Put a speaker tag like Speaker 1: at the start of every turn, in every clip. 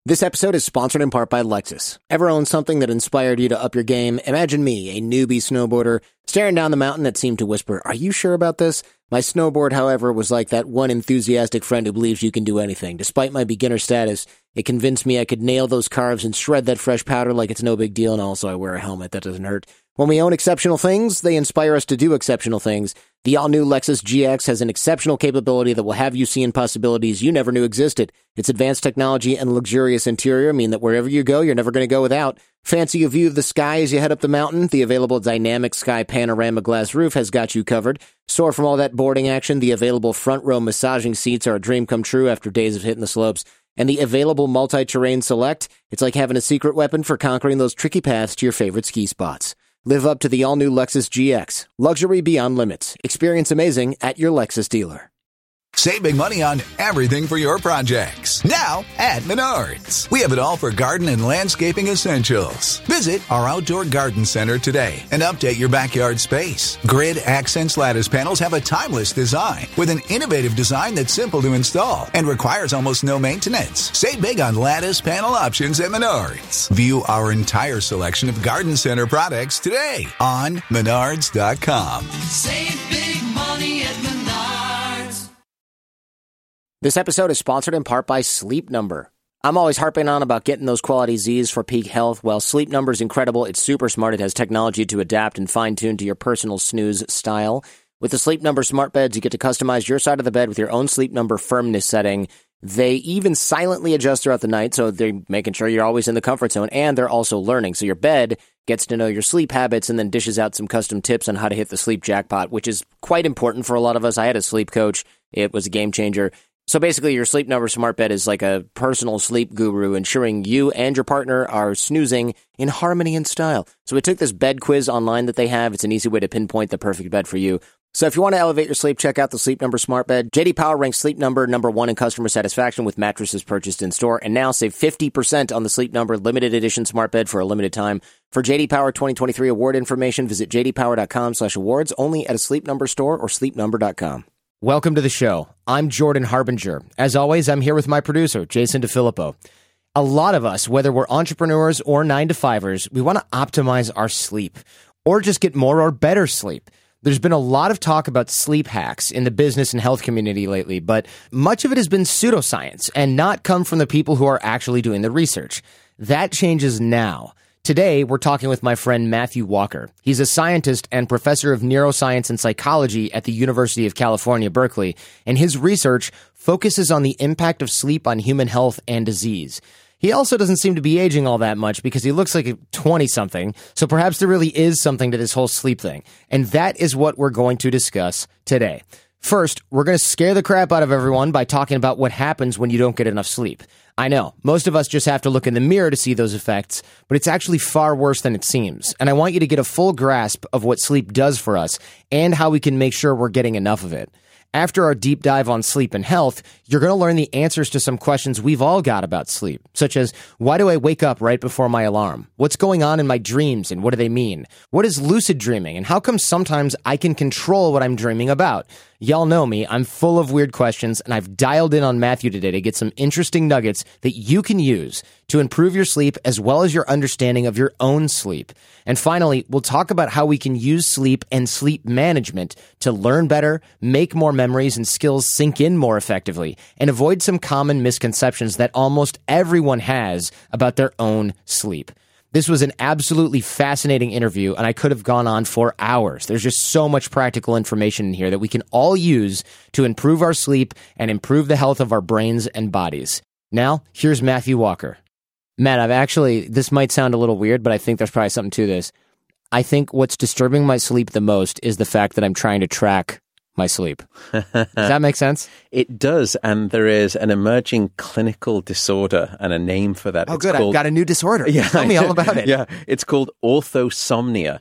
Speaker 1: This episode is sponsored in part by Lexus. Ever owned something that inspired you to up your game? Imagine me, a newbie snowboarder, staring down the mountain that seemed to whisper, "Are you sure about this?" My snowboard, however, was like that one enthusiastic friend who believes you can do anything. Despite my beginner status, it convinced me I could nail those carves and shred that fresh powder like it's no big deal, and also I wear a helmet that doesn't hurt. When we own exceptional things, they inspire us to do exceptional things. The all-new Lexus GX has an exceptional capability that will have you seeing possibilities you never knew existed. Its advanced technology and luxurious interior mean that wherever you go, you're never going to go without. Fancy a view of the sky as you head up the mountain? The available dynamic sky panorama glass roof has got you covered. Sore from all that boarding action, the available front row massaging seats are a dream come true after days of hitting the slopes. And the available multi-terrain select, it's like having a secret weapon for conquering those tricky paths to your favorite ski spots. Live up to the all-new Lexus GX. Luxury beyond limits. Experience amazing at your Lexus dealer.
Speaker 2: Save big money on everything for your projects. Now at Menards. We have it all for garden and landscaping essentials. Visit our outdoor garden center today and update your backyard space. Grid Accents lattice panels have a timeless design with an innovative design that's simple to install and requires almost no maintenance. Save big on lattice panel options at Menards. View our entire selection of garden center products today on Menards.com.
Speaker 3: Save big money at Menards.
Speaker 1: This episode is sponsored in part by Sleep Number. I'm always harping on about getting those quality Z's for peak health. Well, Sleep Number is incredible. It's super smart. It has technology to adapt and fine-tune to your personal snooze style. With the Sleep Number smart beds, you get to customize your side of the bed with your own Sleep Number firmness setting. They even silently adjust throughout the night, so they're making sure you're always in the comfort zone, and they're also learning. So your bed gets to know your sleep habits and then dishes out some custom tips on how to hit the sleep jackpot, which is quite important for a lot of us. I had a sleep coach. It was a game changer. So basically, your Sleep Number smart bed is like a personal sleep guru, ensuring you and your partner are snoozing in harmony and style. So we took this bed quiz online that they have. It's an easy way to pinpoint the perfect bed for you. So if you want to elevate your sleep, check out the Sleep Number smart bed. J.D. Power ranks Sleep Number number one in customer satisfaction with mattresses purchased in store. And now save 50% on the Sleep Number limited edition smart bed for a limited time. For J.D. Power 2023 award information, visit jdpower.com/awards, only at a Sleep Number store or sleepnumber.com. Welcome to the show. I'm Jordan Harbinger. As always, I'm here with my producer, Jason DeFilippo. A lot of us, whether we're entrepreneurs or 9-to-5ers, we want to optimize our sleep or just get more or better sleep. There's been a lot of talk about sleep hacks in the business and health community lately, but much of it has been pseudoscience and not come from the people who are actually doing the research. That changes now. Today, we're talking with my friend Matthew Walker. He's a scientist and professor of neuroscience and psychology at the University of California, Berkeley, and his research focuses on the impact of sleep on human health and disease. He also doesn't seem to be aging all that much because he looks like a 20-something, so perhaps there really is something to this whole sleep thing. And that is what we're going to discuss today. First, we're going to scare the crap out of everyone by talking about what happens when you don't get enough sleep. I know, most of us just have to look in the mirror to see those effects, but it's actually far worse than it seems. And I want you to get a full grasp of what sleep does for us and how we can make sure we're getting enough of it. After our deep dive on sleep and health, you're going to learn the answers to some questions we've all got about sleep, such as, why do I wake up right before my alarm? What's going on in my dreams and what do they mean? What is lucid dreaming and how come sometimes I can control what I'm dreaming about? Y'all know me, I'm full of weird questions, and I've dialed in on Matthew today to get some interesting nuggets that you can use to improve your sleep as well as your understanding of your own sleep. And finally, we'll talk about how we can use sleep and sleep management to learn better, make more memories and skills sink in more effectively, and avoid some common misconceptions that almost everyone has about their own sleep. This was an absolutely fascinating interview, and I could have gone on for hours. There's just so much practical information in here that we can all use to improve our sleep and improve the health of our brains and bodies. Now, here's Matthew Walker. Matt, this might sound a little weird, but I think there's probably something to this. I think what's disturbing my sleep the most is the fact that I'm trying to track my sleep. Does that make sense?
Speaker 4: It does, and there is an emerging clinical disorder and a name for that.
Speaker 1: Oh, good. I've got a new disorder.
Speaker 4: Yeah,
Speaker 1: Tell me all about it.
Speaker 4: Yeah, it's called orthosomnia.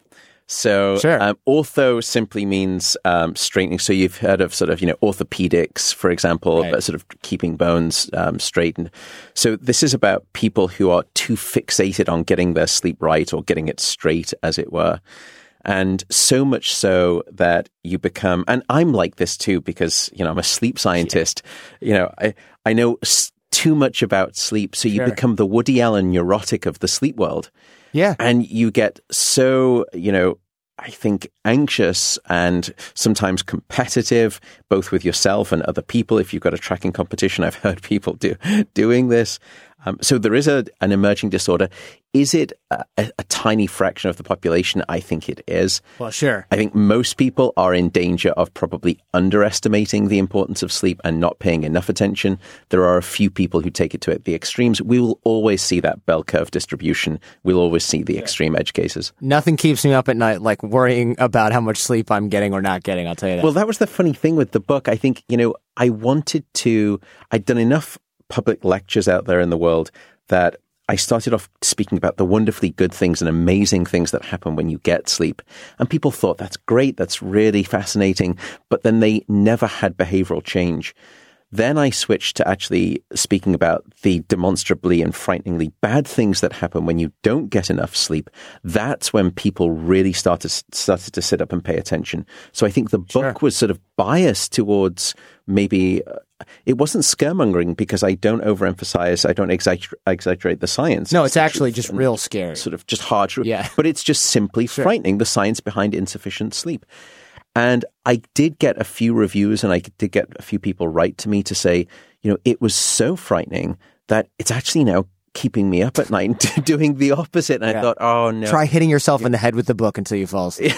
Speaker 4: So
Speaker 1: sure.
Speaker 4: Ortho simply means straightening. So you've heard of sort of, orthopedics, for example,
Speaker 1: right.
Speaker 4: Sort of keeping bones straightened. So this is about people who are too fixated on getting their sleep right or getting it straight, as it were. And so much so that you become, and I'm like this too, because, I'm a sleep scientist. I know too much about sleep. So you become the Woody Allen neurotic of the sleep world.
Speaker 1: Yeah.
Speaker 4: And you get so, I think anxious and sometimes competitive, both with yourself and other people. If you've got a tracking competition, I've heard people doing this. So there is an emerging disorder. Is it a tiny fraction of the population? I think it is.
Speaker 1: Well, sure.
Speaker 4: I think most people are in danger of probably underestimating the importance of sleep and not paying enough attention. There are a few people who take it to the extremes. We will always see that bell curve distribution. We'll always see the extreme edge cases.
Speaker 1: Nothing keeps me up at night like worrying about how much sleep I'm getting or not getting, I'll tell you that.
Speaker 4: Well, that was the funny thing with the book. I think, I'd done enough public lectures out there in the world that I started off speaking about the wonderfully good things and amazing things that happen when you get sleep. And people thought, that's great, that's really fascinating. But then they never had behavioral change. Then I switched to actually speaking about the demonstrably and frighteningly bad things that happen when you don't get enough sleep. That's when people really started to sit up and pay attention. So I think the book was sort of biased towards maybe it wasn't scaremongering because I don't overemphasize, I don't exaggerate the science.
Speaker 1: No, it's actually just real scary.
Speaker 4: Sort of just hard truth.
Speaker 1: Yeah.
Speaker 4: But it's just simply frightening, the science behind insufficient sleep. And I did get a few reviews and I did get a few people write to me to say, it was so frightening that it's actually now keeping me up at night doing the opposite. And I thought, oh no.
Speaker 1: Try hitting yourself in the head with the book until you fall asleep.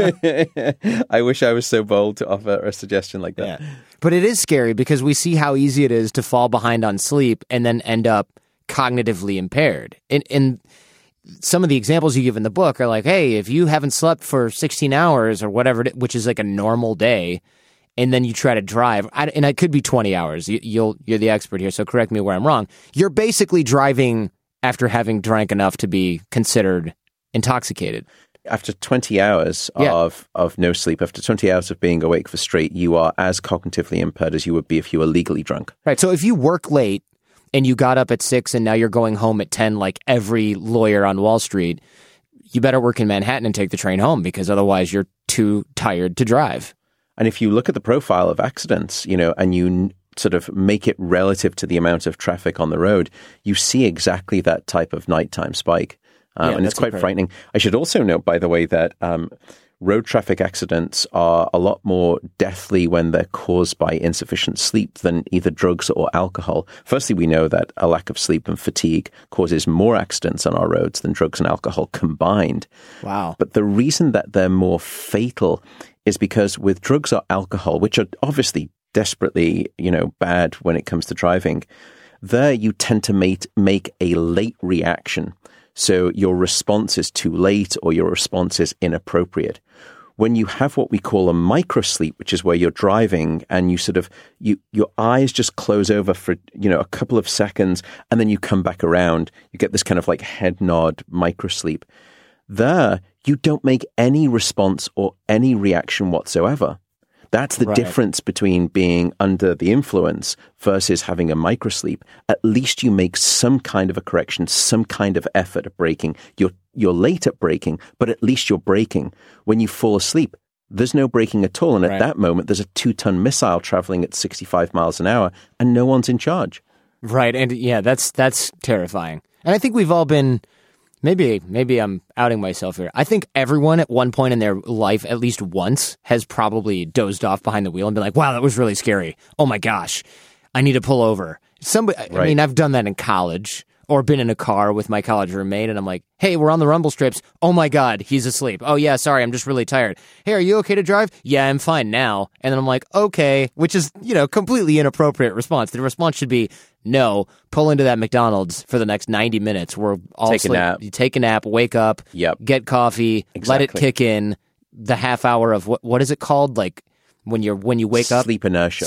Speaker 4: I wish I was so bold to offer a suggestion like that.
Speaker 1: Yeah. But it is scary because we see how easy it is to fall behind on sleep and then end up cognitively impaired. And some of the examples you give in the book are like, hey, if you haven't slept for 16 hours or whatever, which is like a normal day, and then you try to drive, and it could be 20 hours. You're the expert here, so correct me where I'm wrong. You're basically driving after having drank enough to be considered intoxicated.
Speaker 4: After 20 hours of no sleep, after 20 hours of being awake for straight, you are as cognitively impaired as you would be if you were legally drunk.
Speaker 1: Right, so if you work late, and you got up at 6 and now you're going home at 10 like every lawyer on Wall Street, you better work in Manhattan and take the train home because otherwise you're too tired to drive.
Speaker 4: And if you look at the profile of accidents, and you sort of make it relative to the amount of traffic on the road, you see exactly that type of nighttime spike. And it's quite frightening. I should also note, by the way, that road traffic accidents are a lot more deathly when they're caused by insufficient sleep than either drugs or alcohol. Firstly, we know that a lack of sleep and fatigue causes more accidents on our roads than drugs and alcohol combined.
Speaker 1: Wow.
Speaker 4: But the reason that they're more fatal is because with drugs or alcohol, which are obviously desperately, bad when it comes to driving, there you tend to make a late reaction. So your response is too late or your response is inappropriate. When you have what we call a microsleep, which is where you're driving and you sort of, your eyes just close over for, a couple of seconds and then you come back around, you get this kind of like head nod microsleep. There, you don't make any response or any reaction whatsoever. That's the difference between being under the influence versus having a microsleep. At least you make some kind of a correction, some kind of effort at braking. You're late at braking, but at least you're braking. When you fall asleep, there's no braking at all. And at that moment, there's a 2-ton missile traveling at 65 miles an hour and no one's in charge.
Speaker 1: Right. And yeah, that's terrifying. And I think we've all been... Maybe I'm outing myself here. I think everyone at one point in their life, at least once, has probably dozed off behind the wheel and been like, wow, that was really scary. Oh my gosh, I need to pull over. I mean, I've done that in college or been in a car with my college roommate and I'm like, hey, we're on the rumble strips. Oh my God, he's asleep. Oh yeah, sorry, I'm just really tired. Hey, are you okay to drive? Yeah, I'm fine now. And then I'm like, okay, which is, completely inappropriate response. The response should be, no, pull into that McDonald's for the next 90 minutes. We're all
Speaker 4: take a nap.
Speaker 1: You take a nap, wake up, get coffee, let it kick in. The half hour of what is it called? Like when you wake up,
Speaker 4: sleep inertia.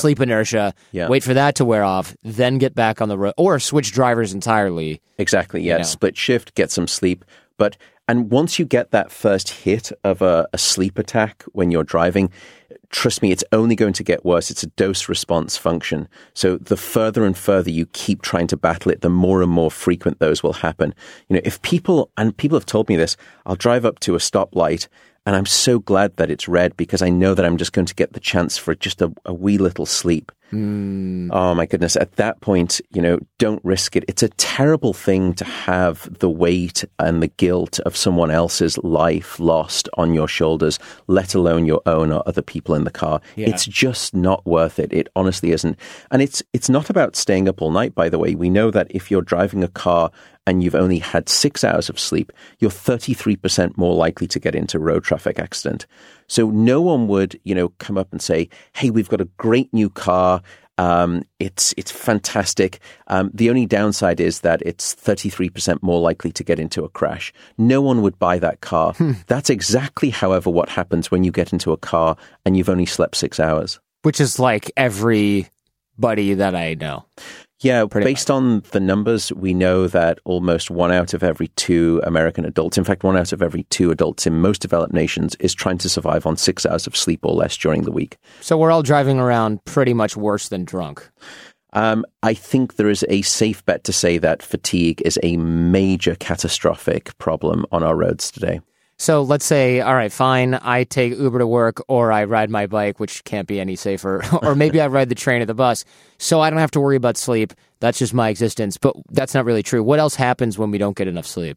Speaker 1: Wait for that to wear off, then get back on the road or switch drivers entirely.
Speaker 4: Exactly. Yeah. Split shift, get some sleep. And once you get that first hit of a sleep attack when you're driving, trust me, it's only going to get worse. It's a dose response function. So the further and further you keep trying to battle it, the more and more frequent those will happen. If people have told me this, I'll drive up to a stoplight and I'm so glad that it's red because I know that I'm just going to get the chance for just a wee little sleep. Oh my goodness. At that point, don't risk it. It's a terrible thing to have the weight and the guilt of someone else's life lost on your shoulders, let alone your own or other people in the car.
Speaker 1: Yeah.
Speaker 4: It's just not worth it. It honestly isn't. And it's not about staying up all night, by the way. We know that if you're driving a car and you've only had 6 hours of sleep, you're 33% more likely to get into a road traffic accident. So no one would, come up and say, hey, we've got a great new car. It's fantastic. The only downside is that it's 33% more likely to get into a crash. No one would buy that car. That's exactly, however, what happens when you get into a car and you've only slept 6 hours.
Speaker 1: Which is like everybody that I know.
Speaker 4: Yeah, based on the numbers, we know that almost 1 out of every 2 American adults, in fact, 1 out of every 2 adults in most developed nations is trying to survive on 6 hours of sleep or less during the week.
Speaker 1: So we're all driving around pretty much worse than drunk.
Speaker 4: I think there is a safe bet to say that fatigue is a major catastrophic problem on our roads today.
Speaker 1: So let's say, all right, fine, I take Uber to work or I ride my bike, which can't be any safer, or maybe I ride the train or the bus, so I don't have to worry about sleep. That's just my existence. But that's not really true. What else happens when we don't get enough sleep?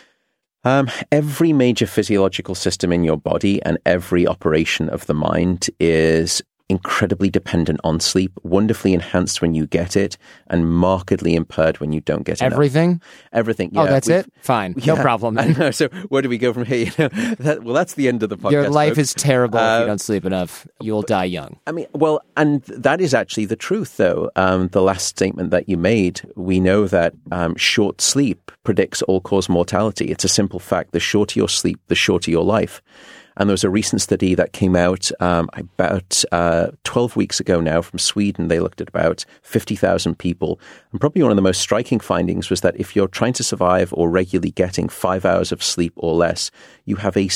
Speaker 4: Every major physiological system in your body and every operation of the mind is incredibly dependent on sleep, wonderfully enhanced when you get it, and markedly impaired when you don't get
Speaker 1: Everything?
Speaker 4: Everything, yeah.
Speaker 1: Oh, that's it? Fine. No problem.
Speaker 4: I know. So where do we go from here? That's the end of the podcast.
Speaker 1: Your life
Speaker 4: folks.
Speaker 1: is terrible if you don't sleep enough. You'll die young.
Speaker 4: I mean, well, and that is actually the truth, though. The last statement that you made, we know that short sleep predicts all-cause mortality. It's a simple fact. The shorter your sleep, the shorter your life. And there was a recent study that came out about 12 weeks ago now from Sweden. They looked at about 50,000 people. And probably one of the most striking findings was that if you're trying to survive or regularly getting 5 hours of sleep or less, you have a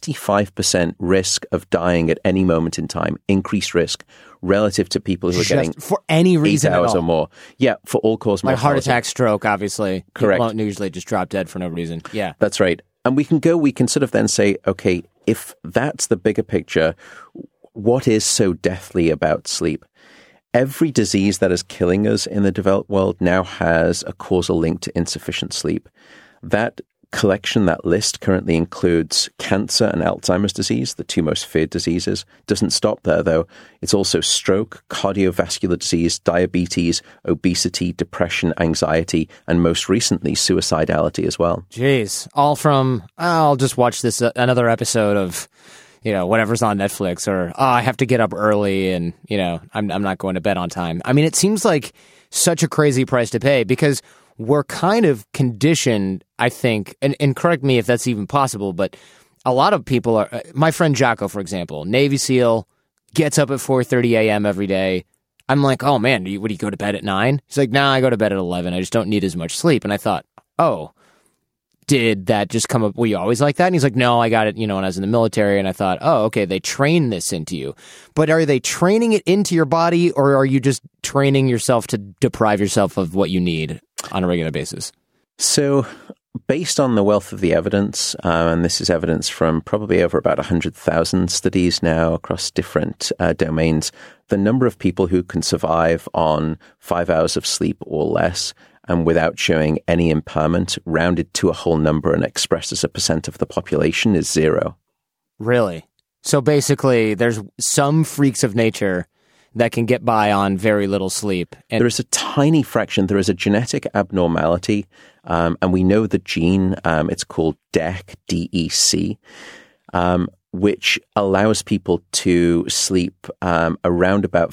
Speaker 4: 65% risk of dying at any moment in time, increased risk relative to people who are getting
Speaker 1: for any reason
Speaker 4: 8 hours or more. Yeah, for all-cause mortality.
Speaker 1: Like heart attack, stroke, obviously.
Speaker 4: Correct.
Speaker 1: You won't usually just drop dead for no reason. Yeah.
Speaker 4: That's right. And we can sort of then say, okay, if that's the bigger picture, what is so deathly about sleep? Every disease that is killing us in the developed world now has a causal link to insufficient sleep. That collection, that list currently includes cancer and Alzheimer's disease, the 2 most feared diseases. Doesn't stop there, though. It's also stroke, cardiovascular disease, diabetes, obesity, depression, anxiety, and most recently, suicidality as well.
Speaker 1: Jeez. All from, I'll just watch this another episode of, whatever's on Netflix, or I have to get up early and, I'm not going to bed on time. I mean, it seems like such a crazy price to pay because we're kind of conditioned, I think, and correct me if that's even possible, but a lot of people are, my friend Jocko, for example, Navy SEAL, gets up at 4:30 a.m. every day. I'm like, oh man, would you go to bed at 9? He's like, nah, I go to bed at 11. I just don't need as much sleep. And I thought, oh, did that just come up? Were you always like that? And he's like, no, I got it, when I was in the military. And I thought, oh, okay, they train this into you. But are they training it into your body, or are you just training yourself to deprive yourself of what you need on a regular basis?
Speaker 4: So based on the wealth of the evidence, and this is evidence from probably over about 100,000 studies now across different domains, the number of people who can survive on 5 hours of sleep or less and without showing any impairment, rounded to a whole number and expressed as a percent of the population, is 0.
Speaker 1: Really? So basically, there's some freaks of nature that can get by on very little sleep. And
Speaker 4: there is a tiny fraction. There is a genetic abnormality, and we know the gene. It's called DEC, D-E-C, which allows people to sleep around about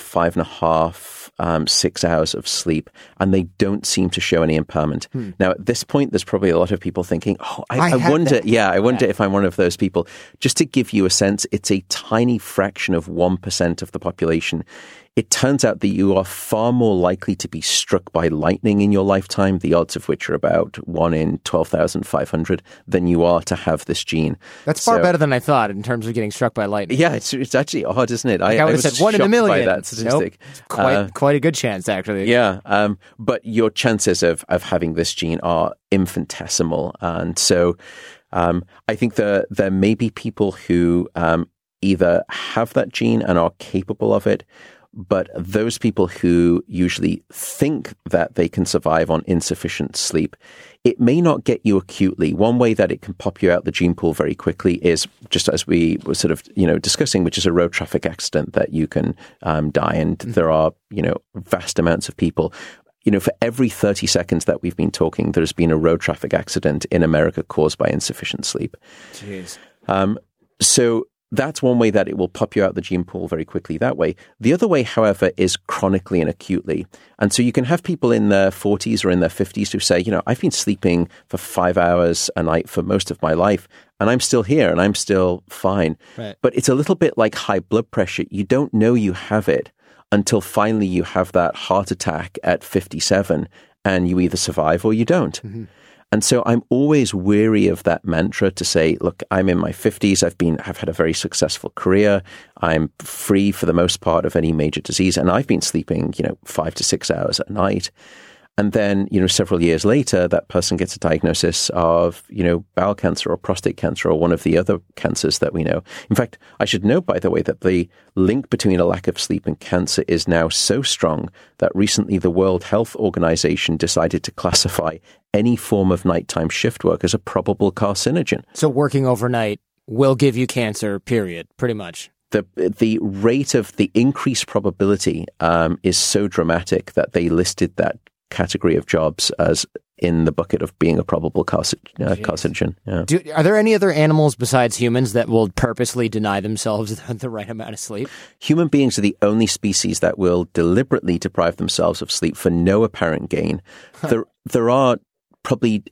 Speaker 4: 5.5, 6 hours of sleep, and they don't seem to show any impairment. Now, at this point, there's probably a lot of people thinking, oh, I wonder, I wonder if I'm one of those people. Just to give you a sense, it's a tiny fraction of 1% of the population. It turns out that you are far more likely to be struck by lightning in your lifetime, the odds of which are about 1 in 12,500, than you are to have this gene.
Speaker 1: That's far better than I thought in terms of getting struck by lightning.
Speaker 4: Yeah, it's actually odd, isn't it?
Speaker 1: I would have said 1 in a million.
Speaker 4: By that statistic.
Speaker 1: Nope. Quite a good chance, actually.
Speaker 4: Yeah, but your chances of having this gene are infinitesimal. And so I think there may be people who either have that gene and are capable of it, But those people who usually think that they can survive on insufficient sleep, it may not get you acutely. One way that it can pop you out the gene pool very quickly is just as we were sort of, discussing, which is a road traffic accident that you can die. And there are, vast amounts of people. For every 30 seconds that we've been talking, there's been a road traffic accident in America caused by insufficient sleep.
Speaker 1: Jeez.
Speaker 4: So that's one way that it will pop you out the gene pool very quickly that way. The other way, however, is chronically and acutely. And so you can have people in their 40s or in their 50s who say, I've been sleeping for 5 hours a night for most of my life, and I'm still here and I'm still fine.
Speaker 1: Right.
Speaker 4: But it's a little bit like high blood pressure. You don't know you have it until finally you have that heart attack at 57 and you either survive or you don't. Mm-hmm. And so I'm always weary of that mantra to say, look, I'm in my 50s. I've had a very successful career. I'm free for the most part of any major disease. And I've been sleeping, 5 to 6 hours a night. And then, several years later, that person gets a diagnosis of, bowel cancer or prostate cancer or one of the other cancers that we know. In fact, I should note, by the way, that the link between a lack of sleep and cancer is now so strong that recently the World Health Organization decided to classify any form of nighttime shift work as a probable carcinogen.
Speaker 1: So working overnight will give you cancer, period, pretty much.
Speaker 4: The rate of the increased probability is so dramatic that they listed that category of jobs as in the bucket of being a probable carcinogen. Yeah.
Speaker 1: Are there any other animals besides humans that will purposely deny themselves the right amount of sleep?
Speaker 4: Human beings are the only species that will deliberately deprive themselves of sleep for no apparent gain. There are probably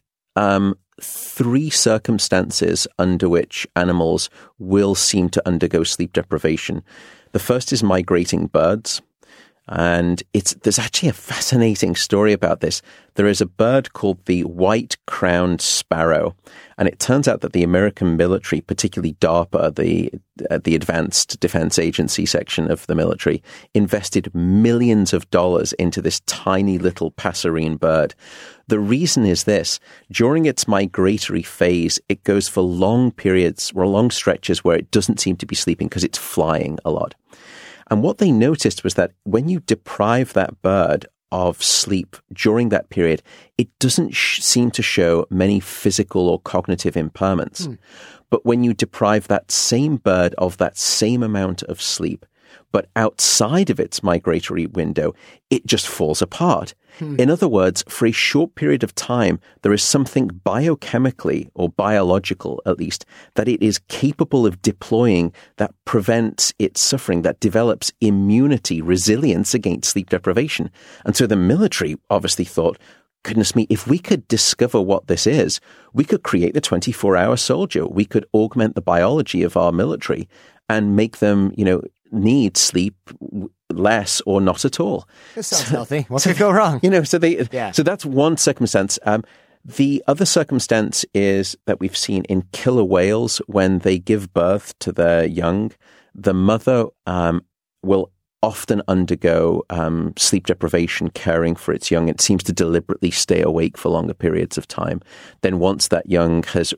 Speaker 4: 3 circumstances under which animals will seem to undergo sleep deprivation. The first is migrating birds. And there's actually a fascinating story about this. There is a bird called the white-crowned sparrow, and it turns out that the American military, particularly DARPA, the Advanced Defense Agency section of the military, invested millions of dollars into this tiny little passerine bird. The reason is this: during its migratory phase, it goes for long periods or long stretches where it doesn't seem to be sleeping because it's flying a lot. And what they noticed was that when you deprive that bird of sleep during that period, it doesn't seem to show many physical or cognitive impairments. But when you deprive that same bird of that same amount of sleep, but outside of its migratory window, it just falls apart. In other words, for a short period of time, there is something biochemically, or biological at least, that it is capable of deploying that prevents its suffering, that develops immunity, resilience against sleep deprivation. And so the military obviously thought, goodness me, if we could discover what this is, we could create the 24-hour soldier. We could augment the biology of our military and make them, need sleep less or not at all.
Speaker 1: This sounds healthy. What could go wrong?
Speaker 4: So that's one circumstance. The other circumstance is that we've seen in killer whales when they give birth to their young, the mother will often undergo sleep deprivation caring for its young. It seems to deliberately stay awake for longer periods of time. Then once that young has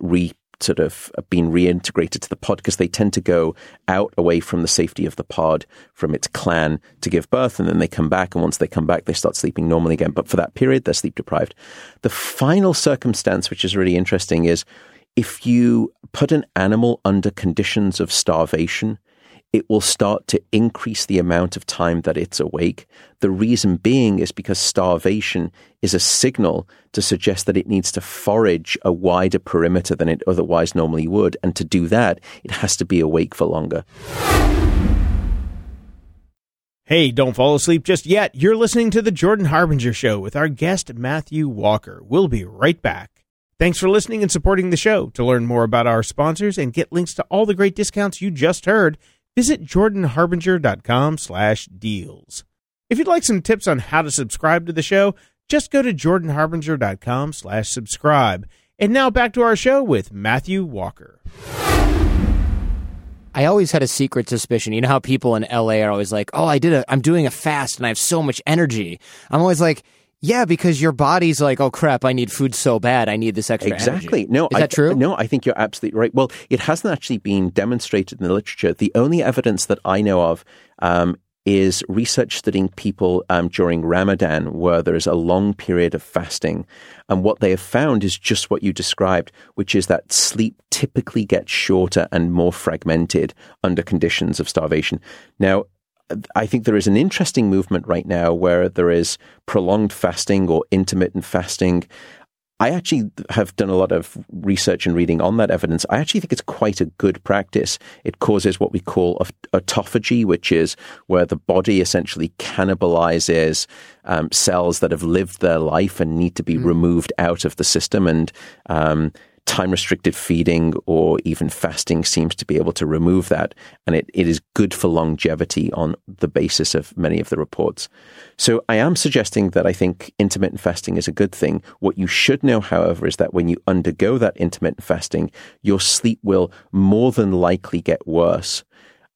Speaker 4: been reintegrated to the pod, because they tend to go out away from the safety of the pod, from its clan, to give birth, and then they come back, and once they come back, they start sleeping normally again. But for that period, they're sleep deprived. The final circumstance, which is really interesting, is if you put an animal under conditions of starvation, it will start to increase the amount of time that it's awake. The reason being is because starvation is a signal to suggest that it needs to forage a wider perimeter than it otherwise normally would. And to do that, it has to be awake for longer.
Speaker 5: Hey, don't fall asleep just yet. You're listening to The Jordan Harbinger Show with our guest, Matthew Walker. We'll be right back. Thanks for listening and supporting the show. To learn more about our sponsors and get links to all the great discounts you just heard, visit jordanharbinger.com/deals. If you'd like some tips on how to subscribe to the show, just go to jordanharbinger.com/subscribe. And now back to our show with Matthew Walker.
Speaker 1: I always had a secret suspicion. You know how people in LA are always like, "Oh, I'm doing a fast and I have so much energy." I'm always like, yeah, because your body's like, oh, crap, I need food so bad. I need this extra
Speaker 4: Exactly.
Speaker 1: energy.
Speaker 4: No,
Speaker 1: Is that true?
Speaker 4: No, I think you're absolutely right. Well, it hasn't actually been demonstrated in the literature. The only evidence that I know of is research studying people during Ramadan, where there is a long period of fasting. And what they have found is just what you described, which is that sleep typically gets shorter and more fragmented under conditions of starvation. Now, I think there is an interesting movement right now where there is prolonged fasting or intermittent fasting. I actually have done a lot of research and reading on that evidence. I actually think it's quite a good practice. It causes what we call autophagy, which is where the body essentially cannibalizes cells that have lived their life and need to be removed out of the system. And time-restricted feeding or even fasting seems to be able to remove that. And it is good for longevity on the basis of many of the reports. So I am suggesting that I think intermittent fasting is a good thing. What you should know, however, is that when you undergo that intermittent fasting, your sleep will more than likely get worse,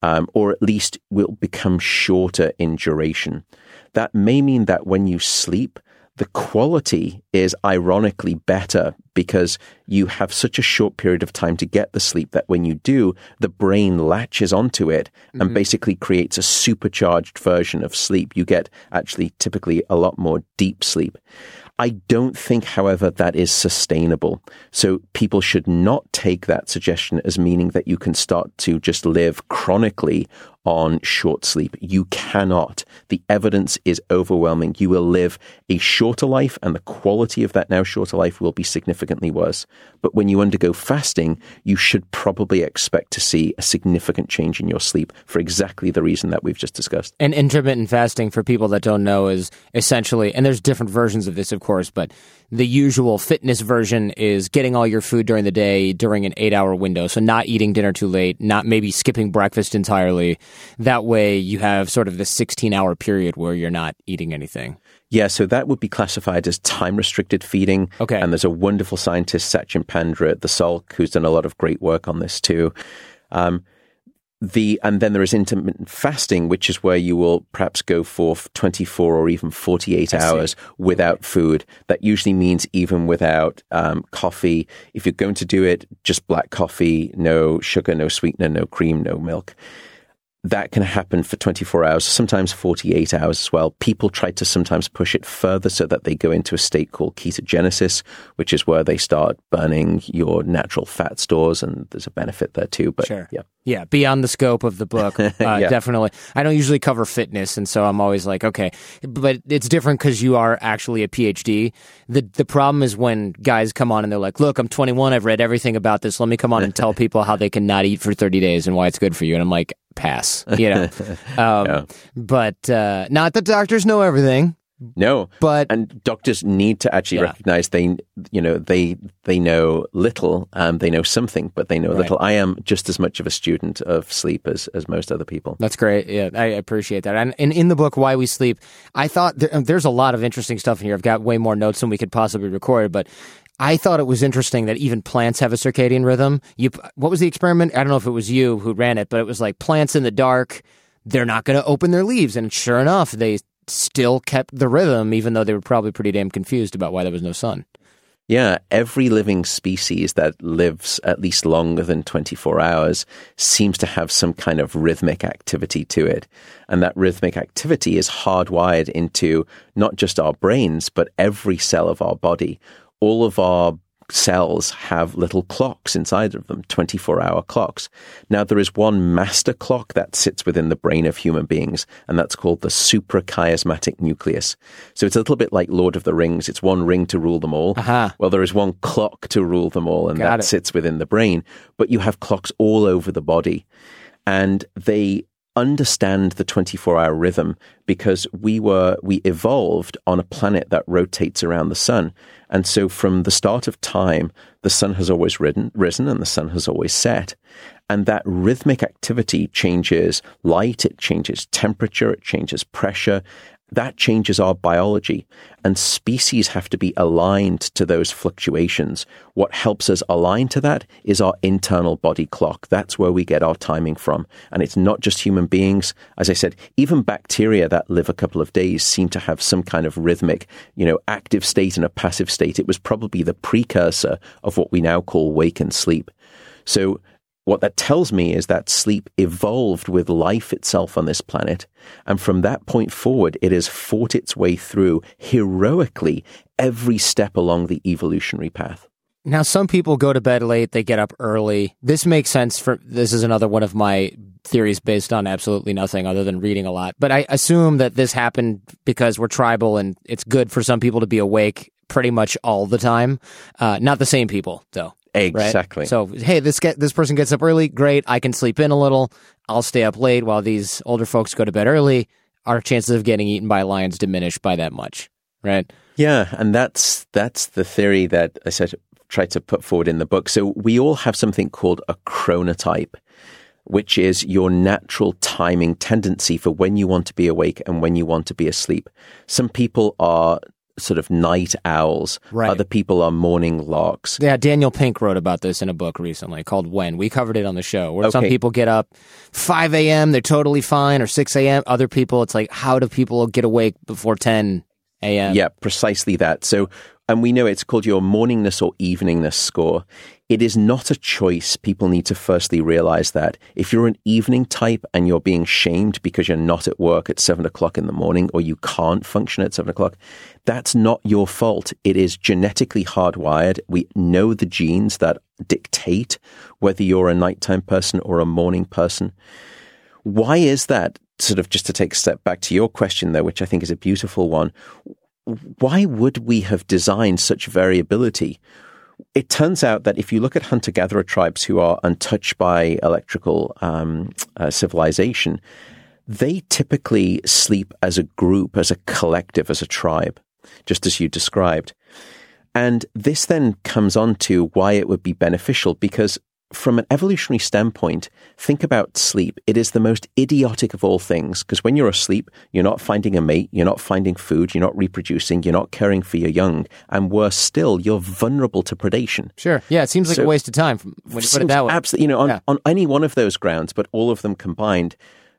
Speaker 4: or at least will become shorter in duration. That may mean that when you sleep, the quality is ironically better because you have such a short period of time to get the sleep that when you do, the brain latches onto it and basically creates a supercharged version of sleep. You get actually typically a lot more deep sleep. I don't think, however, that is sustainable. So people should not take that suggestion as meaning that you can start to just live chronically on short sleep. You cannot. The evidence is overwhelming. You will live a shorter life, and the quality of that now shorter life will be significantly worse. But when you undergo fasting, you should probably expect to see a significant change in your sleep for exactly the reason that we've just discussed.
Speaker 1: And intermittent fasting, for people that don't know, is essentially, and there's different versions of this, of course, but the usual fitness version is getting all your food during the day during an 8-hour window. So not eating dinner too late, not maybe skipping breakfast entirely. That way you have sort of this 16-hour period where you're not eating anything.
Speaker 4: Yeah, so that would be classified as time-restricted feeding.
Speaker 1: Okay.
Speaker 4: And there's a wonderful scientist, Sachin Pandra at the Salk, who's done a lot of great work on this too. And then there is intermittent fasting, which is where you will perhaps go for 24 or even 48 hours without food. That usually means even without coffee. If you're going to do it, just black coffee, no sugar, no sweetener, no cream, no milk. That can happen for 24 hours, sometimes 48 hours as well. People try to sometimes push it further so that they go into a state called ketogenesis, which is where they start burning your natural fat stores, and there's a benefit there too. But
Speaker 1: sure. Yeah, beyond the scope of the book, definitely. I don't usually cover fitness, and so I'm always like, okay, but it's different because you are actually a PhD. The problem is when guys come on and they're like, look, I'm 21, I've read everything about this, let me come on and tell people how they can not eat for 30 days and why it's good for you. And I'm like, pass, you know. But not that doctors know everything.
Speaker 4: No,
Speaker 1: and
Speaker 4: doctors need to actually recognize they know little. They know something, but they know little. I am just as much of a student of sleep as most other people.
Speaker 1: That's great. Yeah, I appreciate that. And in the book, Why We Sleep, I thought there's a lot of interesting stuff in here. I've got way more notes than we could possibly record, but I thought it was interesting that even plants have a circadian rhythm. What was the experiment? I don't know if it was you who ran it, but it was like plants in the dark, they're not going to open their leaves. And sure enough, they still kept the rhythm, even though they were probably pretty damn confused about why there was no sun.
Speaker 4: Yeah, every living species that lives at least longer than 24 hours seems to have some kind of rhythmic activity to it. And that rhythmic activity is hardwired into not just our brains, but every cell of our body. All of our cells have little clocks inside of them, 24-hour clocks. Now, there is one master clock that sits within the brain of human beings, and that's called the suprachiasmatic nucleus. So it's a little bit like Lord of the Rings. It's one ring to rule them all. Well, there is one clock to rule them all, and that sits within the brain. But you have clocks all over the body, and they understand the 24-hour rhythm because we evolved on a planet that rotates around the sun. And so from the start of time, the sun has always risen and the sun has always set. And that rhythmic activity changes light, it changes temperature, it changes pressure. That changes our biology, and species have to be aligned to those fluctuations. What helps us align to that is our internal body clock. That's where we get our timing from. And it's not just human beings. As I said, even bacteria that live a couple of days seem to have some kind of rhythmic, active state and a passive state. It was probably the precursor of what we now call wake and sleep. So what that tells me is that sleep evolved with life itself on this planet. And from that point forward, it has fought its way through heroically every step along the evolutionary path.
Speaker 1: Now, some people go to bed late, they get up early. This makes sense this is another one of my theories based on absolutely nothing other than reading a lot. But I assume that this happened because we're tribal and it's good for some people to be awake pretty much all the time. Not the same people, though.
Speaker 4: Exactly.
Speaker 1: Right? So, hey, this person gets up early. Great. I can sleep in a little. I'll stay up late while these older folks go to bed early. Our chances of getting eaten by lions diminish by that much, right?
Speaker 4: Yeah, and that's the theory that I tried to put forward in the book. So we all have something called a chronotype, which is your natural timing tendency for when you want to be awake and when you want to be asleep. Some people are sort of night owls.
Speaker 1: Right.
Speaker 4: Other people are morning larks.
Speaker 1: Yeah, Daniel Pink wrote about this in a book recently called When. We covered it on the show, where some people get up 5 a.m., they're totally fine, or 6 a.m. Other people, it's like, how do people get awake before 10 a.m.?
Speaker 4: Yeah, precisely that. So, and we know it's called your morningness or eveningness score. It is not a choice. People need to firstly realize that. If you're an evening type and you're being shamed because you're not at work at 7 o'clock in the morning or you can't function at 7 o'clock, that's not your fault. It is genetically hardwired. We know the genes that dictate whether you're a nighttime person or a morning person. Why is that? Sort of just to take a step back to your question, though, which I think is a beautiful one. Why would we have designed such variability? It turns out that if you look at hunter-gatherer tribes who are untouched by electrical civilization, they typically sleep as a group, as a collective, as a tribe, just as you described. And this then comes on to why it would be beneficial, because from an evolutionary standpoint, think about sleep. It is the most idiotic of all things, because when you're asleep, you're not finding a mate, you're not finding food, you're not reproducing, you're not caring for your young, and worse still, you're vulnerable to predation.
Speaker 1: Sure. Yeah, it seems like a waste of time when you put it that way.
Speaker 4: Absolutely. On any one of those grounds, but all of them combined,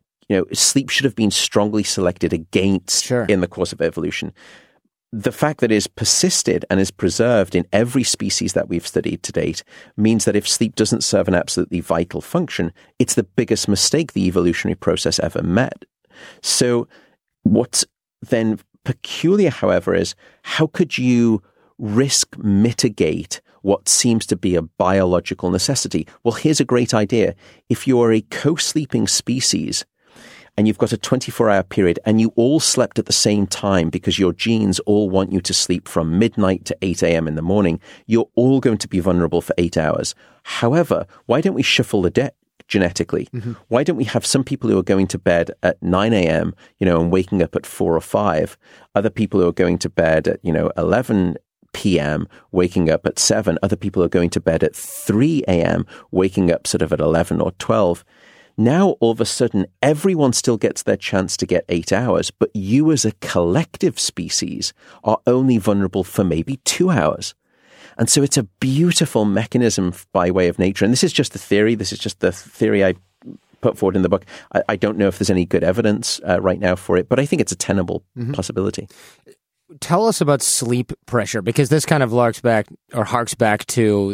Speaker 4: sleep should have been strongly selected against in the course of evolution. The fact that it is persisted and is preserved in every species that we've studied to date means that if sleep doesn't serve an absolutely vital function, it's the biggest mistake the evolutionary process ever met. So what's then peculiar, however, is how could you risk mitigate what seems to be a biological necessity? Well, here's a great idea. If you're a co-sleeping species, and you've got a 24-hour period, and you all slept at the same time because your genes all want you to sleep from midnight to 8 a.m. in the morning, you're all going to be vulnerable for 8 hours. However, why don't we shuffle the deck genetically? Mm-hmm. Why don't we have some people who are going to bed at 9 a.m., and waking up at 4 or 5, other people who are going to bed at, 11 p.m., waking up at 7, other people are going to bed at 3 a.m., waking up sort of at 11 or 12. Now, all of a sudden, everyone still gets their chance to get 8 hours, but you as a collective species are only vulnerable for maybe 2 hours. And so it's a beautiful mechanism by way of nature. And this is just the theory. This is just the theory I put forward in the book. I don't know if there's any good evidence right now for it, but I think it's a tenable possibility.
Speaker 1: Tell us about sleep pressure, because this kind of harks back to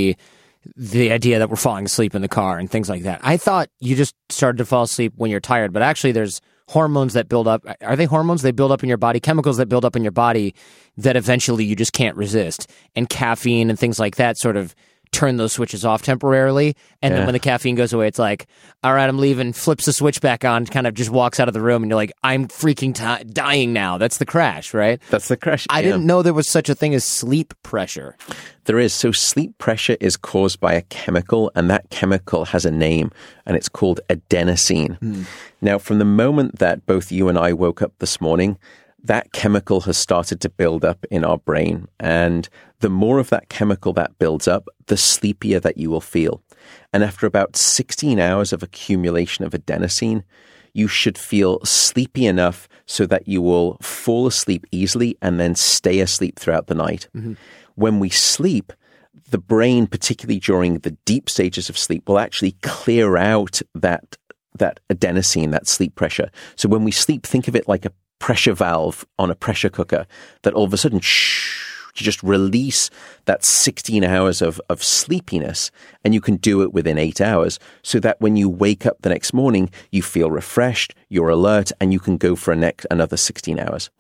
Speaker 1: the idea that we're falling asleep in the car and things like that. I thought you just started to fall asleep when you're tired, but actually there's hormones that build up. Are they hormones? They build up in your body, chemicals that build up in your body that eventually you just can't resist. And caffeine and things like that sort of turn those switches off temporarily. And then when the caffeine goes away, it's like, all right, I'm leaving, flips the switch back on, kind of just walks out of the room, and you're like, I'm freaking dying now. That's the crash, right?
Speaker 4: That's the crash.
Speaker 1: I didn't know there was such a thing as sleep pressure.
Speaker 4: There is. So sleep pressure is caused by a chemical, and that chemical has a name, and it's called adenosine. Now, from the moment that both you and I woke up this morning, that chemical has started to build up in our brain. And the more of that chemical that builds up, the sleepier that you will feel. And after about 16 hours of accumulation of adenosine, you should feel sleepy enough so that you will fall asleep easily and then stay asleep throughout the night. When we sleep, the brain, particularly during the deep stages of sleep, will actually clear out that adenosine, that sleep pressure. So when we sleep, think of it like a pressure valve on a pressure cooker that all of a sudden just release that 16 hours of sleepiness, and you can do it within 8 hours, so that when you wake up the next morning, you feel refreshed, you're alert, and you can go for another 16 hours.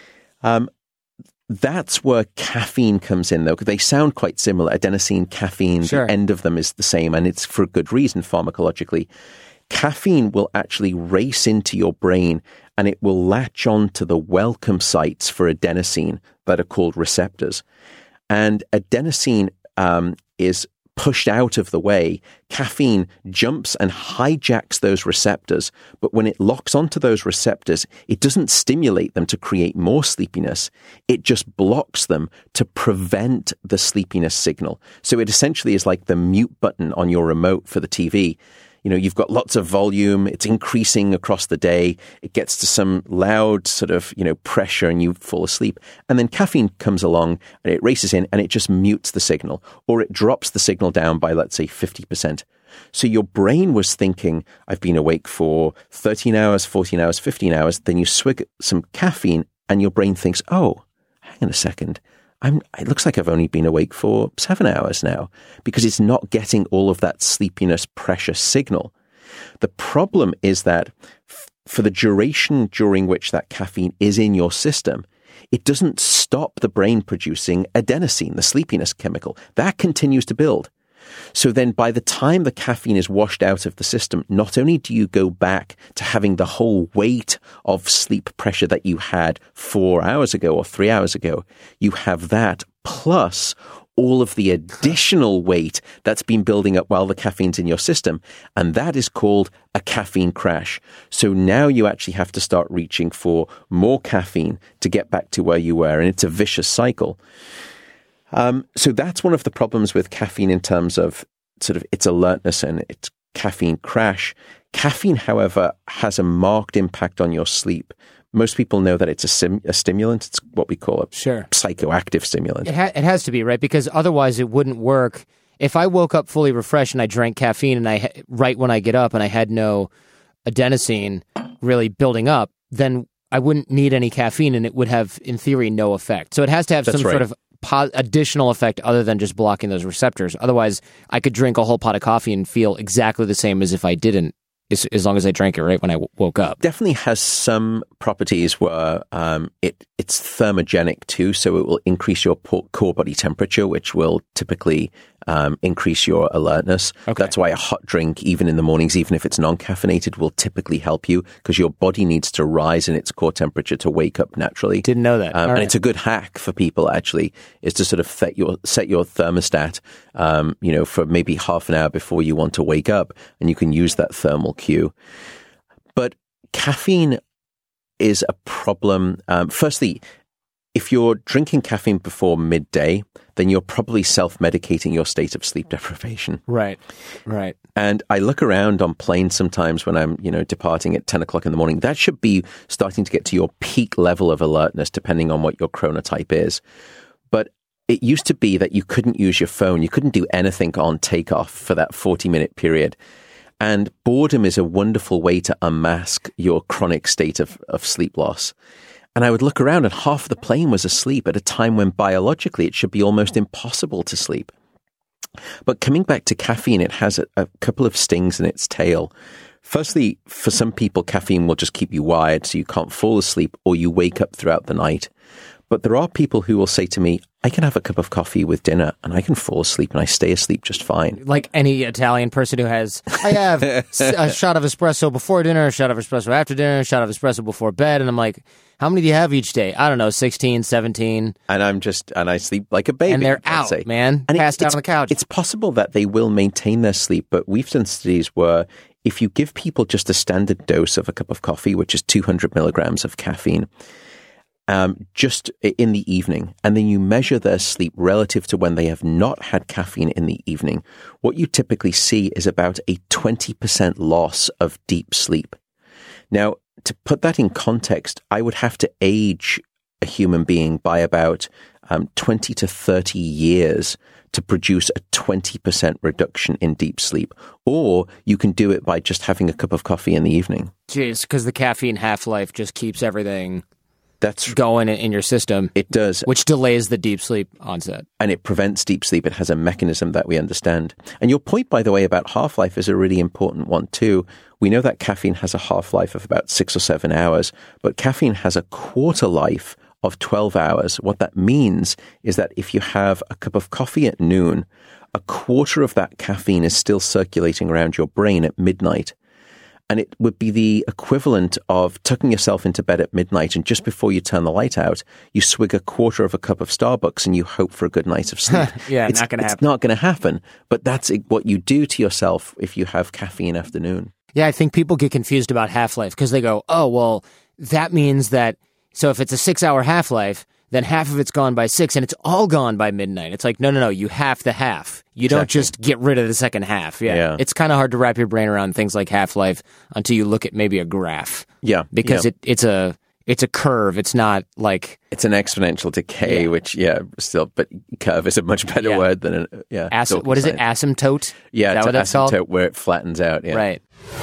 Speaker 4: That's where caffeine comes in, though, because they sound quite similar. Adenosine, caffeine,
Speaker 1: Sure.
Speaker 4: The end of them is the same, and it's for a good reason pharmacologically. Caffeine will actually race into your brain, and it will latch on to the welcome sites for adenosine that are called receptors. And adenosine is pushed out of the way. Caffeine jumps and hijacks those receptors, but when it locks onto those receptors, it doesn't stimulate them to create more sleepiness. It just blocks them to prevent the sleepiness signal. So it essentially is like the mute button on your remote for the TV. You know, you've got lots of volume, it's increasing across the day, it gets to some loud sort of, pressure and you fall asleep. And then caffeine comes along and it races in and it just mutes the signal, or it drops the signal down by, let's say, 50%. So your brain was thinking, I've been awake for 13 hours, 14 hours, 15 hours. Then you swig some caffeine and your brain thinks, oh, hang on a second. It looks like I've only been awake for 7 hours now, because it's not getting all of that sleepiness pressure signal. The problem is that for the duration during which that caffeine is in your system, it doesn't stop the brain producing adenosine, the sleepiness chemical. That continues to build. So then by the time the caffeine is washed out of the system, not only do you go back to having the whole weight of sleep pressure that you had 4 hours ago or 3 hours ago, you have that plus all of the additional weight that's been building up while the caffeine's in your system. And that is called a caffeine crash. So now you actually have to start reaching for more caffeine to get back to where you were. And it's a vicious cycle. So that's one of the problems with caffeine in terms of sort of its alertness and its caffeine crash. Caffeine, however, has a marked impact on your sleep. Most people know that it's a stimulant. It's what we call a psychoactive stimulant.
Speaker 1: It has to be, right? Because otherwise it wouldn't work. If I woke up fully refreshed and I drank caffeine and right when I get up and I had no adenosine really building up, then I wouldn't need any caffeine and it would have, in theory, no effect. So it has to have sort of additional effect other than just blocking those receptors. Otherwise, I could drink a whole pot of coffee and feel exactly the same as if I didn't, as long as I drank it right when I woke up.
Speaker 4: Definitely has some properties where it's thermogenic too, so it will increase your core body temperature, which will typically increase your alertness. Okay. That's why a hot drink, even in the mornings, even if it's non-caffeinated, will typically help you, because your body needs to rise in its core temperature to wake up naturally.
Speaker 1: Didn't know that.
Speaker 4: And it's a good hack for people, actually, is to sort of set your thermostat, for maybe half an hour before you want to wake up, and you can use that thermal cue. But caffeine is a problem. Firstly, if you're drinking caffeine before midday, then you're probably self-medicating your state of sleep deprivation.
Speaker 1: Right.
Speaker 4: And I look around on planes sometimes when I'm, departing at 10 o'clock in the morning. That should be starting to get to your peak level of alertness, depending on what your chronotype is. But it used to be that you couldn't use your phone. You couldn't do anything on takeoff for that 40-minute period. And boredom is a wonderful way to unmask your chronic state of sleep loss. And I would look around and half of the plane was asleep at a time when biologically it should be almost impossible to sleep. But coming back to caffeine, it has a couple of stings in its tail. Firstly, for some people, caffeine will just keep you wired so you can't fall asleep or you wake up throughout the night. But there are people who will say to me, I can have a cup of coffee with dinner and I can fall asleep and I stay asleep just fine.
Speaker 1: Like any Italian person who I have a shot of espresso before dinner, a shot of espresso after dinner, a shot of espresso before bed. And I'm like, how many do you have each day? I don't know, 16, 17.
Speaker 4: And I sleep like a baby.
Speaker 1: And they're out, man.
Speaker 4: And
Speaker 1: passed out on the couch.
Speaker 4: It's possible that they will maintain their sleep, but we've done studies where if you give people just a standard dose of a cup of coffee, which is 200 milligrams of caffeine, just in the evening, and then you measure their sleep relative to when they have not had caffeine in the evening, what you typically see is about a 20% loss of deep sleep. Now, to put that in context, I would have to age a human being by about 20 to 30 years to produce a 20% reduction in deep sleep. Or you can do it by just having a cup of coffee in the evening.
Speaker 1: Jeez, because the caffeine half-life just keeps everything
Speaker 4: That's
Speaker 1: going in your system.
Speaker 4: It does.
Speaker 1: Which delays the deep sleep onset.
Speaker 4: And it prevents deep sleep. It has a mechanism that we understand. And your point, by the way, about half-life is a really important one too. We know that caffeine has a half-life of about 6 or 7 hours, but caffeine has a quarter life of 12 hours. What that means is that if you have a cup of coffee at noon, a quarter of that caffeine is still circulating around your brain at midnight. And it would be the equivalent of tucking yourself into bed at midnight, and just before you turn the light out, you swig a quarter of a cup of Starbucks and you hope for a good night of sleep.
Speaker 1: It's not going to happen.
Speaker 4: It's not going to happen. But that's what you do to yourself if you have caffeine afternoon.
Speaker 1: Yeah, I think people get confused about half-life because they go, oh, well, that means that, so if it's a 6-hour half-life, then half of it's gone by 6 and it's all gone by midnight. It's like, no, you half the half. You don't just get rid of the second half. Yeah. It's kind of hard to wrap your brain around things like half-life until you look at maybe a graph.
Speaker 4: Yeah.
Speaker 1: Because it's a curve. It's not like...
Speaker 4: It's an exponential decay, which, still, but curve is a much better word than
Speaker 1: what is it? Asymptote?
Speaker 4: Yeah,
Speaker 1: is that
Speaker 4: it's
Speaker 1: what that's called?
Speaker 4: asymptote where it flattens out. Yeah.
Speaker 1: Right.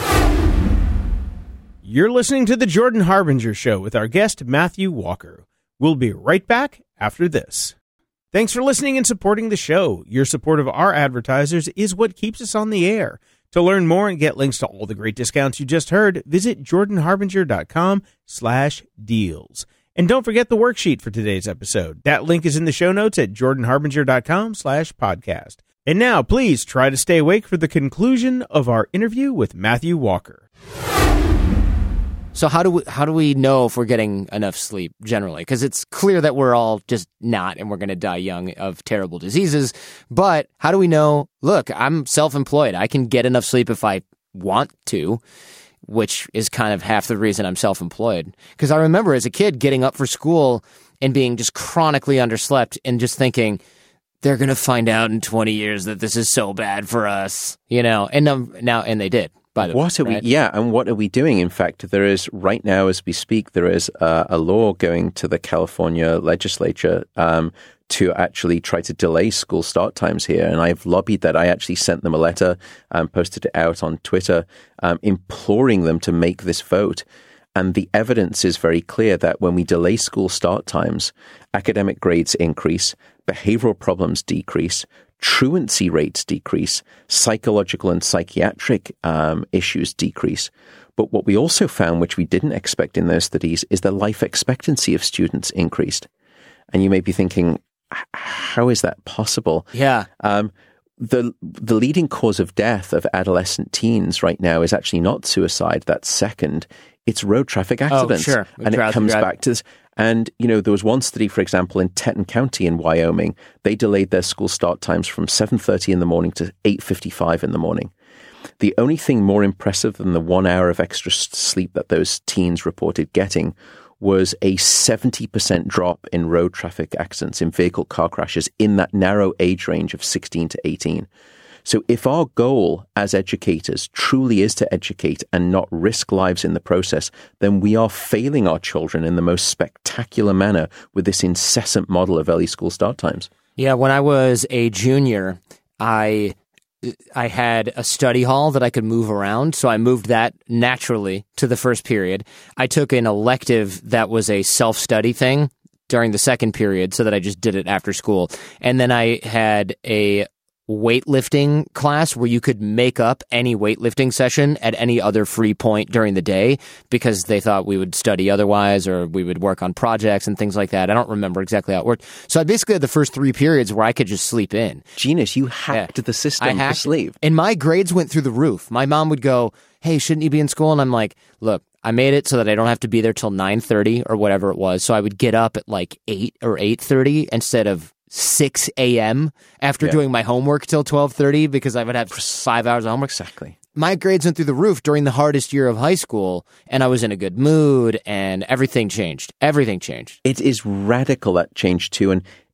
Speaker 5: You're listening to The Jordan Harbinger Show with our guest, Matthew Walker. We'll be right back after this. Thanks for listening and supporting the show. Your support of our advertisers is what keeps us on the air. To learn more and get links to all the great discounts you just heard, visit jordanharbinger.com/deals. And don't forget the worksheet for today's episode. That link is in the show notes at jordanharbinger.com/podcast. And now, please try to stay awake for the conclusion of our interview with Matthew Walker.
Speaker 1: So how do we know if we're getting enough sleep generally? Because it's clear that we're all just not, and we're going to die young of terrible diseases. But how do we know, look, I'm self-employed. I can get enough sleep if I want to, which is kind of half the reason I'm self-employed. Because I remember as a kid getting up for school and being just chronically underslept and just thinking, they're going to find out in 20 years that this is so bad for us, and they did.
Speaker 4: What are we? Yeah, and what are we doing? In fact, there is right now, as we speak, there is a law going to the California legislature to actually try to delay school start times here. And I've lobbied that. I actually sent them a letter, posted it out on Twitter, imploring them to make this vote. And the evidence is very clear that when we delay school start times, academic grades increase, behavioral problems decrease, truancy rates decrease, psychological and psychiatric issues decrease. But what we also found, which we didn't expect in those studies, is the life expectancy of students increased. And you may be thinking, how is that possible?
Speaker 1: Yeah.
Speaker 4: The leading cause of death of adolescent teens right now is actually not suicide. That's second. It's road traffic accidents.
Speaker 1: Oh, sure.
Speaker 4: And it comes back to this. And, there was one study, for example, in Teton County in Wyoming. They delayed their school start times from 7:30 in the morning to 8:55 in the morning. The only thing more impressive than the 1 hour of extra sleep that those teens reported getting was a 70% drop in road traffic accidents, in vehicle car crashes, in that narrow age range of 16 to 18. So if our goal as educators truly is to educate and not risk lives in the process, then we are failing our children in the most spectacular manner with this incessant model of early school start times.
Speaker 1: Yeah, when I was a junior, I had a study hall that I could move around, so I moved that naturally to the first period. I took an elective that was a self-study thing during the second period so that I just did it after school. And then I had a weightlifting class where you could make up any weightlifting session at any other free point during the day because they thought we would study otherwise or we would work on projects and things like that. I don't remember exactly how it worked. So I basically had the first 3 periods where I could just sleep in.
Speaker 4: Genius, you hacked the system for sleep.
Speaker 1: And my grades went through the roof. My mom would go, hey, shouldn't you be in school? And I'm like, look, I made it so that I don't have to be there till 9:30 or whatever it was. So I would get up at like 8 or 8:30 instead of 6 a.m. after doing my homework till 12:30 because I would have 5 hours of homework.
Speaker 4: Exactly.
Speaker 1: My grades went through the roof during the hardest year of high school, and I was in a good mood, and everything changed. Everything changed.
Speaker 4: It is radical, that change too. And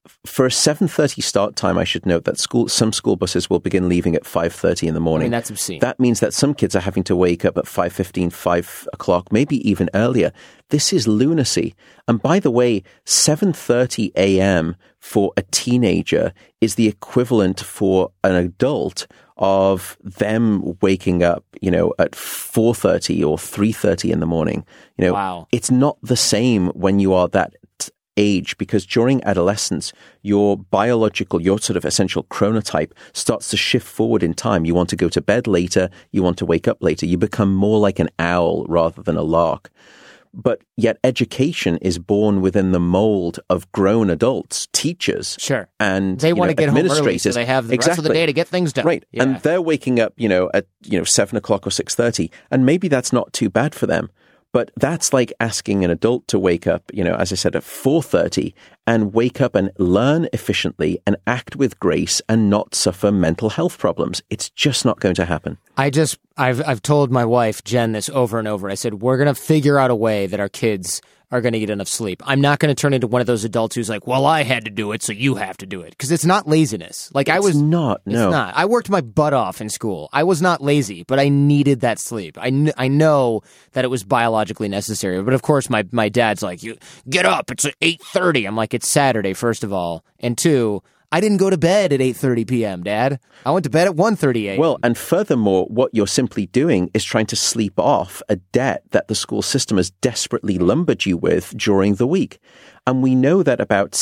Speaker 4: for a 7:30 start time, I should note that some school buses will begin leaving at 5:30 in the morning.
Speaker 1: I mean, that's obscene.
Speaker 4: That means that some kids are having to wake up at 5:15, 5 o'clock, maybe even earlier. This is lunacy. And by the way, 7:30 a.m. for a teenager is the equivalent for an adult of them waking up, at 4:30 or 3:30 in the morning.
Speaker 1: Wow.
Speaker 4: It's not the same when you are that age, because during adolescence, your sort of essential chronotype starts to shift forward in time. You want to go to bed later. You want to wake up later. You become more like an owl rather than a lark. But yet education is born within the mold of grown adults, teachers.
Speaker 1: Sure.
Speaker 4: And
Speaker 1: they want to get home early so they have the rest of the
Speaker 4: Exactly.
Speaker 1: day to get things done.
Speaker 4: Right.
Speaker 1: Yeah.
Speaker 4: And they're waking up, at 7 o'clock or 6:30. And maybe that's not too bad for them. But that's like asking an adult to wake up, as I said, at 4:30 and wake up and learn efficiently and act with grace and not suffer mental health problems. It's just not going to happen.
Speaker 1: I've told my wife, Jen, this over and over. I said, we're going to figure out a way that our kids are going to get enough sleep. I'm not going to turn into one of those adults who's like, well, I had to do it, so you have to do it. Because it's not laziness.
Speaker 4: It's not.
Speaker 1: I worked my butt off in school. I was not lazy, but I needed that sleep. I know that it was biologically necessary. But of course, my dad's like, you get up. It's at 8:30. I'm like, it's Saturday, first of all. And two, I didn't go to bed at 8:30 p.m., Dad. I went to bed at 1:30 a.m.
Speaker 4: Well, and furthermore, what you're simply doing is trying to sleep off a debt that the school system has desperately lumbered you with during the week. And we know that about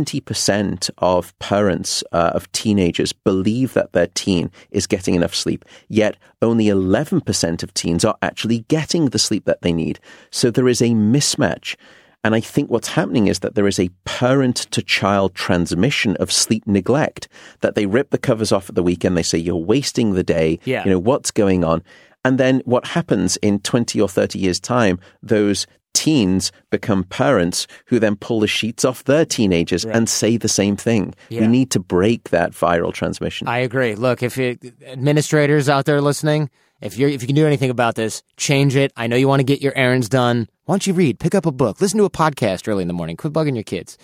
Speaker 4: 70% of parents of teenagers believe that their teen is getting enough sleep, yet only 11% of teens are actually getting the sleep that they need. So there is a mismatch. And I think what's happening is that there is a parent-to-child transmission of sleep neglect, that they rip the covers off at the weekend. They say, you're wasting the day.
Speaker 1: Yeah.
Speaker 4: What's going on? And then what happens in 20 or 30 years' time, those teens become parents who then pull the sheets off their teenagers and say the same thing.
Speaker 1: Yeah.
Speaker 4: We need to break that viral transmission.
Speaker 1: I agree. Look, if administrators out there listening, if you can do anything about this, change it. I know you want to get your errands done. Why don't you read? Pick up a book. Listen to a podcast early in the morning. Quit bugging your kids.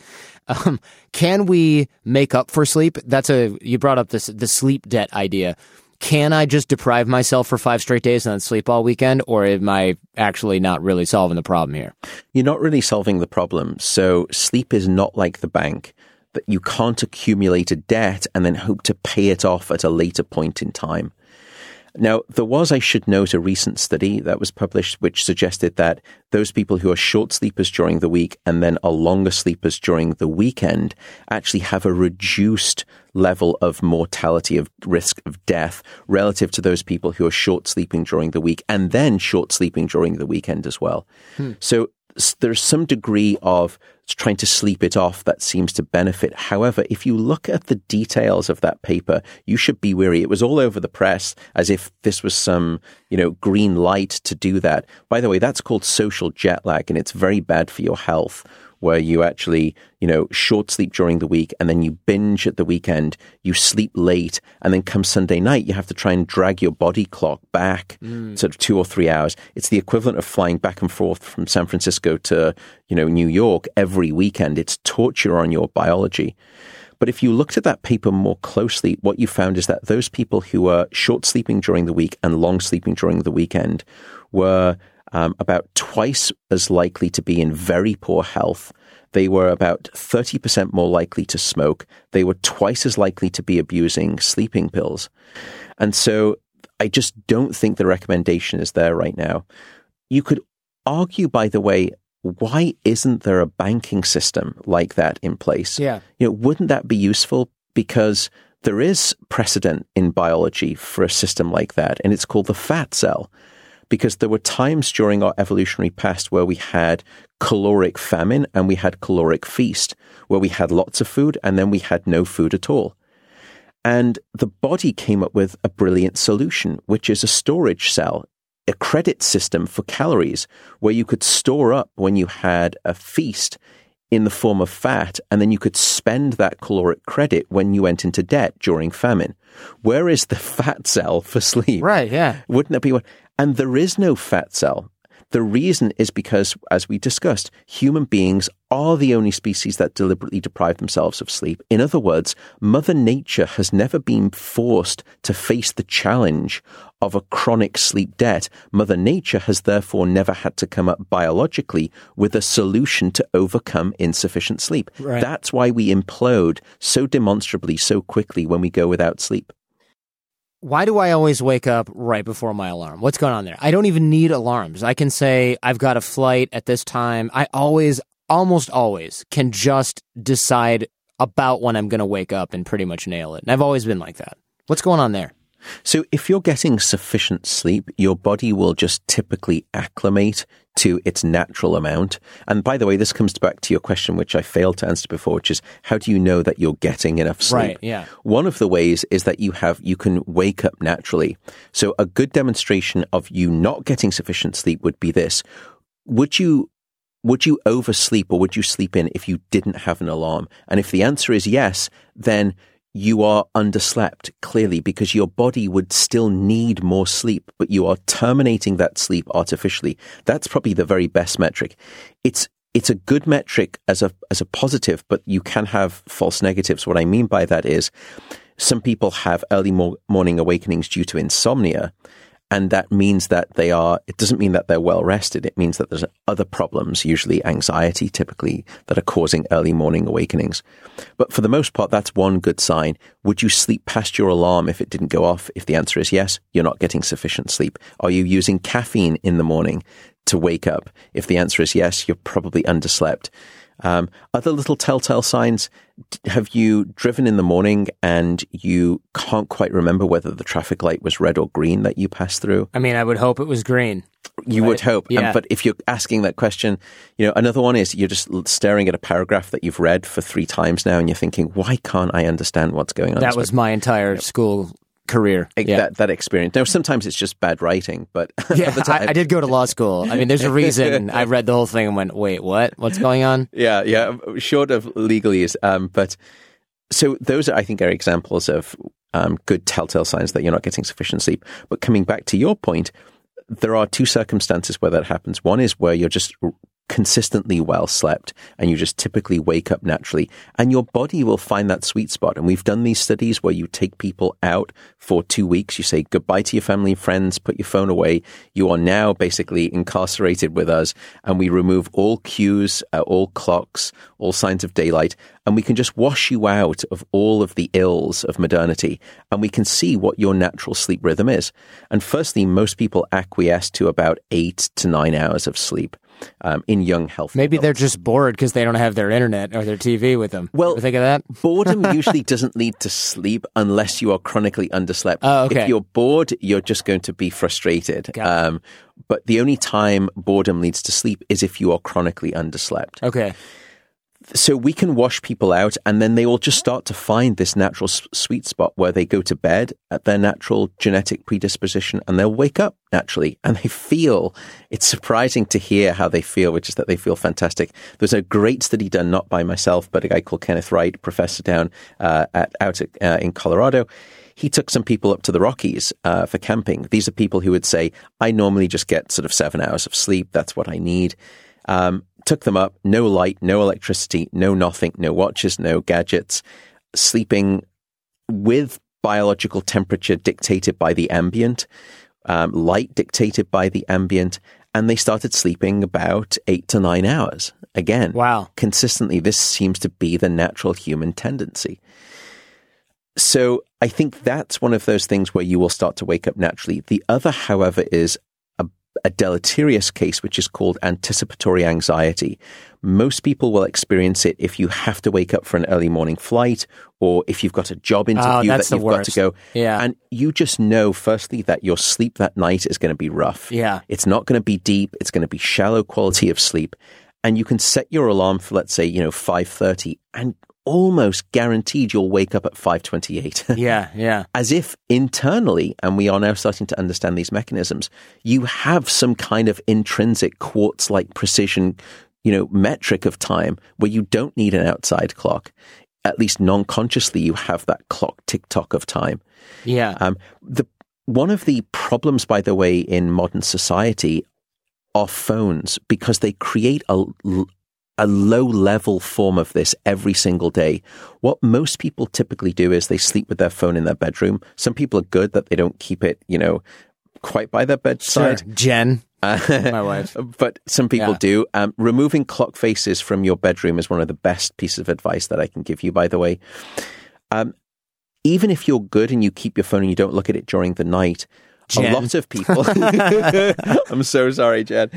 Speaker 1: Can we make up for sleep? You brought up the sleep debt idea. Can I just deprive myself for 5 straight days and then sleep all weekend? Or am I actually not really solving the problem here?
Speaker 4: You're not really solving the problem. So sleep is not like the bank, that you can't accumulate a debt and then hope to pay it off at a later point in time. Now, there was, I should note, a recent study that was published which suggested that those people who are short sleepers during the week and then are longer sleepers during the weekend actually have a reduced level of mortality, of risk of death, relative to those people who are short sleeping during the week and then short sleeping during the weekend as well. So there's some degree of trying to sleep it off that seems to benefit. However, if you look at the details of that paper, you should be wary. It was all over the press as if this was some, green light to do that. By the way, that's called social jet lag, and it's very bad for your health, where you actually, short sleep during the week and then you binge at the weekend, you sleep late, and then come Sunday night, you have to try and drag your body clock back sort of 2 or 3 hours. It's the equivalent of flying back and forth from San Francisco to, New York every weekend. It's torture on your biology. But if you looked at that paper more closely, what you found is that those people who were short sleeping during the week and long sleeping during the weekend were about twice as likely to be in very poor health. They were about 30% more likely to smoke. They were twice as likely to be abusing sleeping pills. And so I just don't think the recommendation is there right now. You could argue, by the way, why isn't there a banking system like that in place?
Speaker 1: Yeah.
Speaker 4: Wouldn't that be useful? Because there is precedent in biology for a system like that, and it's called the fat cell. Because there were times during our evolutionary past where we had caloric famine and we had caloric feast, where we had lots of food and then we had no food at all. And the body came up with a brilliant solution, which is a storage cell, a credit system for calories, where you could store up when you had a feast in the form of fat, and then you could spend that caloric credit when you went into debt during famine. Where is the fat cell for sleep?
Speaker 1: Right, yeah.
Speaker 4: Wouldn't that be what? And there is no fat cell. The reason is because, as we discussed, human beings are the only species that deliberately deprive themselves of sleep. In other words, Mother Nature has never been forced to face the challenge of a chronic sleep debt. Mother Nature has therefore never had to come up biologically with a solution to overcome insufficient sleep.
Speaker 1: Right.
Speaker 4: That's why we implode so demonstrably, so quickly when we go without sleep.
Speaker 1: Why do I always wake up right before my alarm? What's going on there? I don't even need alarms. I can say I've got a flight at this time. I almost always can just decide about when I'm going to wake up and pretty much nail it. And I've always been like that. What's going on there?
Speaker 4: So if you're getting sufficient sleep, your body will just typically acclimate to its natural amount. And by the way, this comes back to your question, which I failed to answer before, which is how do you know that you're getting enough sleep?
Speaker 1: Right, yeah.
Speaker 4: One of the ways is that you can wake up naturally. So a good demonstration of you not getting sufficient sleep would be this. Would you oversleep or would you sleep in if you didn't have an alarm? And if the answer is yes, then you are underslept, clearly, because your body would still need more sleep, but you are terminating that sleep artificially. That's probably the very best metric. It's a good metric as a positive, but you can have false negatives. What I mean by that is some people have early morning awakenings due to insomnia. And that means that it doesn't mean that they're well rested. It means that there's other problems, usually anxiety, typically, that are causing early morning awakenings. But for the most part, that's one good sign. Would you sleep past your alarm if it didn't go off? If the answer is yes, you're not getting sufficient sleep. Are you using caffeine in the morning to wake up? If the answer is yes, you're probably underslept. Other little telltale signs, have you driven in the morning and you can't quite remember whether the traffic light was red or green that you passed through?
Speaker 1: I mean, I would hope it was green.
Speaker 4: You would hope.
Speaker 1: Yeah.
Speaker 4: But if you're asking that question, another one is you're just staring at a paragraph that you've read for 3 times now and you're thinking, why can't I understand what's going on?
Speaker 1: That was my entire school career.
Speaker 4: That experience. Now, sometimes it's just bad writing, but
Speaker 1: yeah, I did go to law school. I mean, there's a reason I read the whole thing and went, wait, what? What's going on?
Speaker 4: Yeah. Short of legalese. But so those I think are examples of good telltale signs that you're not getting sufficient sleep. But coming back to your point, there are 2 circumstances where that happens. One is where you're just consistently well slept and you just typically wake up naturally and your body will find that sweet spot. And we've done these studies where you take people out for 2 weeks, you say goodbye to your family and friends, put your phone away. You are now basically incarcerated with us and we remove all cues, all clocks, all signs of daylight, and we can just wash you out of all of the ills of modernity and we can see what your natural sleep rhythm is. And firstly, most people acquiesce to about 8 to 9 hours of sleep. In young, healthy
Speaker 1: Maybe
Speaker 4: adults.
Speaker 1: they're just bored because they don't have their internet or their TV with them.
Speaker 4: Well,
Speaker 1: ever think of that?
Speaker 4: Boredom usually doesn't lead to sleep unless you are chronically underslept.
Speaker 1: Oh, okay.
Speaker 4: If you're bored, you're just going to be frustrated. But the only time boredom leads to sleep is if you are chronically underslept.
Speaker 1: Okay.
Speaker 4: So we can wash people out and then they will just start to find this natural sweet spot where they go to bed at their natural genetic predisposition and they'll wake up naturally and they feel, it's surprising to hear how they feel, which is that they feel fantastic. There's a great study done, not by myself, but a guy called Kenneth Wright, professor down in Colorado. He took some people up to the Rockies for camping. These are people who would say, I normally just get sort of 7 hours of sleep. That's what I need. Took them up, no light, no electricity, no nothing, no watches, no gadgets, sleeping with biological temperature dictated by the ambient, light dictated by the ambient, and they started sleeping about 8 to 9 hours. Again,
Speaker 1: wow.
Speaker 4: Consistently, this seems to be the natural human tendency. So I think that's one of those things where you will start to wake up naturally. The other, however, is a deleterious case, which is called anticipatory anxiety. Most people will experience it if you have to wake up for an early morning flight or if you've got a job interview that you've got to go.
Speaker 1: Yeah.
Speaker 4: And you just know, firstly, that your sleep that night is going to be rough.
Speaker 1: Yeah.
Speaker 4: It's not going to be deep. It's going to be shallow quality of sleep. And you can set your alarm for, let's say, 5:30 and almost guaranteed you'll wake up at 5:28.
Speaker 1: Yeah.
Speaker 4: As if internally, and we are now starting to understand these mechanisms, you have some kind of intrinsic quartz-like precision, metric of time where you don't need an outside clock. At least non-consciously, you have that clock tick-tock of time.
Speaker 1: Yeah.
Speaker 4: One of the problems, by the way, in modern society are phones because they create a low-level form of this every single day. What most people typically do is they sleep with their phone in their bedroom. Some people are good that they don't keep it, quite by their bedside.
Speaker 1: Sure. Jen, my wife.
Speaker 4: But some people do. Removing clock faces from your bedroom is one of the best pieces of advice that I can give you, by the way. Even if you're good and you keep your phone and you don't look at it during the night, Jen. A lot of people. I'm so sorry, Jen.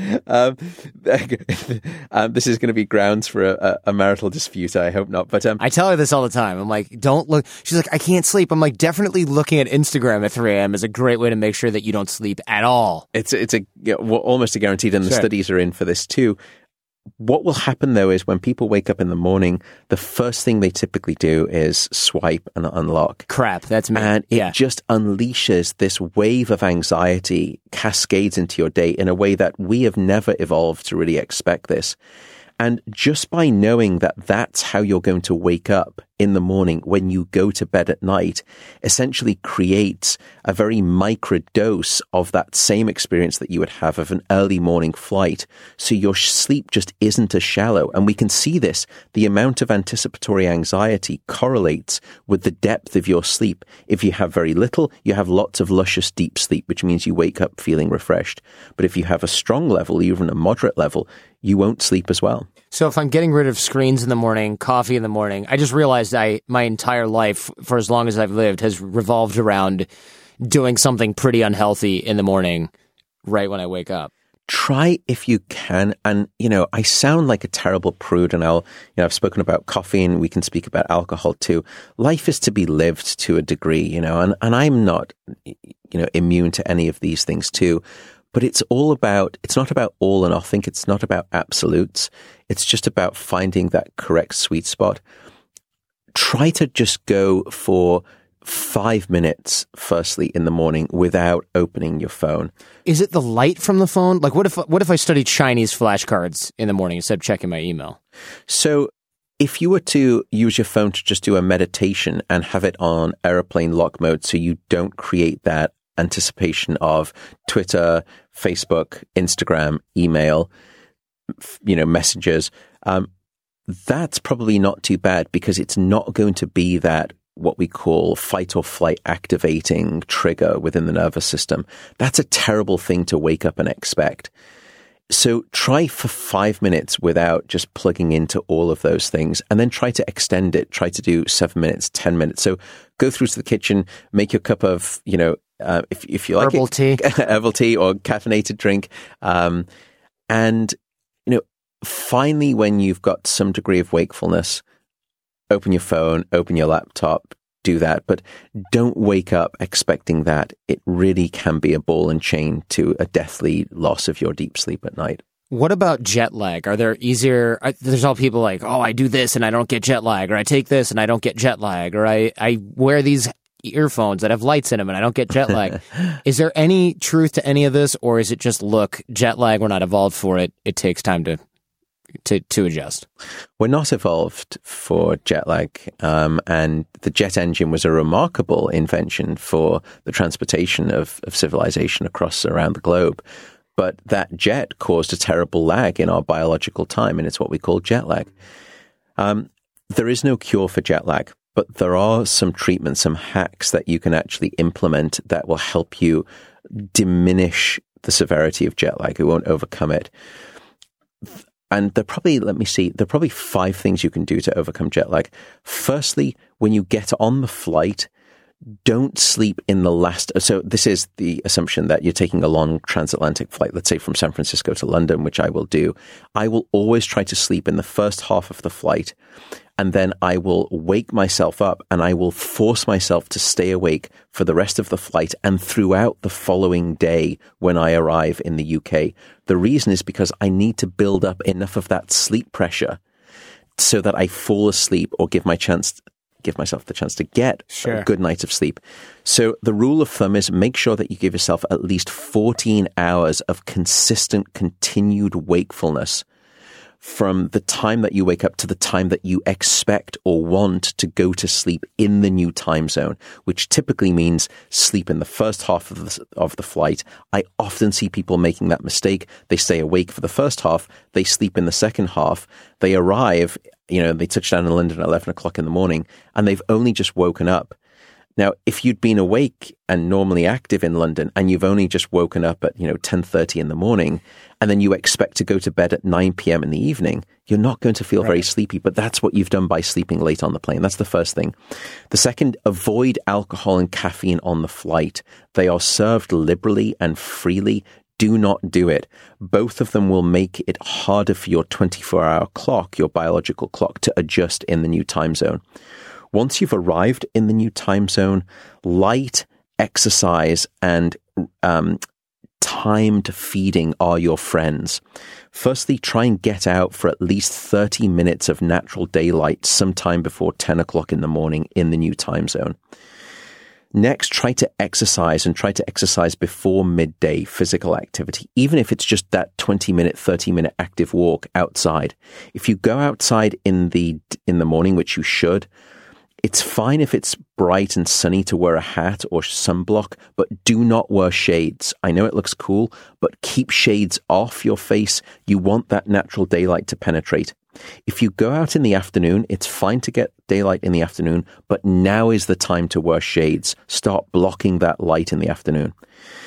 Speaker 4: This is going to be grounds for a marital dispute. I hope not. But
Speaker 1: I tell her this all the time. I'm like, don't look. She's like, I can't sleep. I'm like, definitely looking at Instagram at 3 a.m. is a great way to make sure that you don't sleep at all.
Speaker 4: It's almost a guaranteed, and the studies are in for this too. What will happen, though, is when people wake up in the morning, the first thing they typically do is swipe and unlock.
Speaker 1: Crap, that's me.
Speaker 4: And it just unleashes this wave of anxiety, cascades into your day in a way that we have never evolved to really expect this. And just by knowing that that's how you're going to wake up in the morning when you go to bed at night, essentially creates a very micro dose of that same experience that you would have of an early morning flight. So your sleep just isn't as shallow. And we can see this. The amount of anticipatory anxiety correlates with the depth of your sleep. If you have very little, you have lots of luscious deep sleep, which means you wake up feeling refreshed. But if you have a strong level, even a moderate level, you won't sleep as well.
Speaker 1: So if I'm getting rid of screens in the morning, coffee in the morning, I just realized my entire life, for as long as I've lived, has revolved around doing something pretty unhealthy in the morning right when I wake up.
Speaker 4: Try if you can. And, I sound like a terrible prude, and I've spoken about coffee, and we can speak about alcohol too. Life is to be lived to a degree, and I'm not, immune to any of these things too. But it's not about all or nothing. It's not about absolutes. It's just about finding that correct sweet spot. Try to just go for 5 minutes, firstly, in the morning without opening your phone.
Speaker 1: Is it the light from the phone? Like, what if I studied Chinese flashcards in the morning instead of checking my email?
Speaker 4: So if you were to use your phone to just do a meditation and have it on airplane lock mode so you don't create that anticipation of Twitter, Facebook, Instagram, email, messages, that's probably not too bad because it's not going to be that what we call fight or flight activating trigger within the nervous system. That's a terrible thing to wake up and expect. So try for 5 minutes without just plugging into all of those things, and then try to extend it. Try to do 7 minutes, 10 minutes. So go through to the kitchen, make your cup of, if you like
Speaker 1: herbal tea,
Speaker 4: herbal tea or caffeinated drink. And, finally, when you've got some degree of wakefulness, open your phone, open your laptop, do that. But don't wake up expecting that. It really can be a ball and chain to a deathly loss of your deep sleep at night.
Speaker 1: What about jet lag? Are there easier? There's all people like, oh, I do this and I don't get jet lag, or I take this and I don't get jet lag, or I wear these earphones that have lights in them and I don't get jet lag. Is there any truth to any of this, or is it just, look, jet lag, we're not evolved for it. It takes time to adjust?
Speaker 4: We're not evolved for jet lag, and the jet engine was a remarkable invention for the transportation of civilization around the globe. But that jet caused a terrible lag in our biological time, and it's what we call jet lag. There is no cure for jet lag, but there are some treatments, some hacks that you can actually implement that will help you diminish the severity of jet lag. It won't overcome it. And there are probably 5 things you can do to overcome jet lag. Firstly, when you get on the flight, don't sleep in the last. So this is the assumption that you're taking a long transatlantic flight, let's say from San Francisco to London, which I will do. I will always try to sleep in the first half of the flight, and then I will wake myself up and I will force myself to stay awake for the rest of the flight and throughout the following day when I arrive in the UK. The reason is because I need to build up enough of that sleep pressure so that I fall asleep or give myself the chance to get a good night of sleep. So the rule of thumb is make sure that you give yourself at least 14 hours of consistent, continued wakefulness from the time that you wake up to the time that you expect or want to go to sleep in the new time zone, which typically means sleep in the first half of the flight. I often see people making that mistake. They stay awake for the first half, they sleep in the second half, they arrive, they touch down in London at 11 o'clock in the morning, and they've only just woken up. Now, if you'd been awake and normally active in London and you've only just woken up at, 10:30 in the morning, and then you expect to go to bed at 9 p.m. in the evening, you're not going to feel very sleepy, but that's what you've done by sleeping late on the plane. That's the first thing. The second, avoid alcohol and caffeine on the flight. They are served liberally and freely. Do not do it. Both of them will make it harder for your 24-hour clock, your biological clock, to adjust in the new time zone. Once you've arrived in the new time zone, light, exercise, and timed feeding are your friends. Firstly, try and get out for at least 30 minutes of natural daylight sometime before 10 o'clock in the morning in the new time zone. Next, try to exercise before midday physical activity, even if it's just that 20-minute, 30-minute active walk outside. If you go outside in the morning, which you should, it's fine if it's bright and sunny to wear a hat or sunblock, but do not wear shades. I know it looks cool, but keep shades off your face. You want that natural daylight to penetrate. If you go out in the afternoon, it's fine to get daylight in the afternoon, but now is the time to wear shades. Start blocking that light in the afternoon.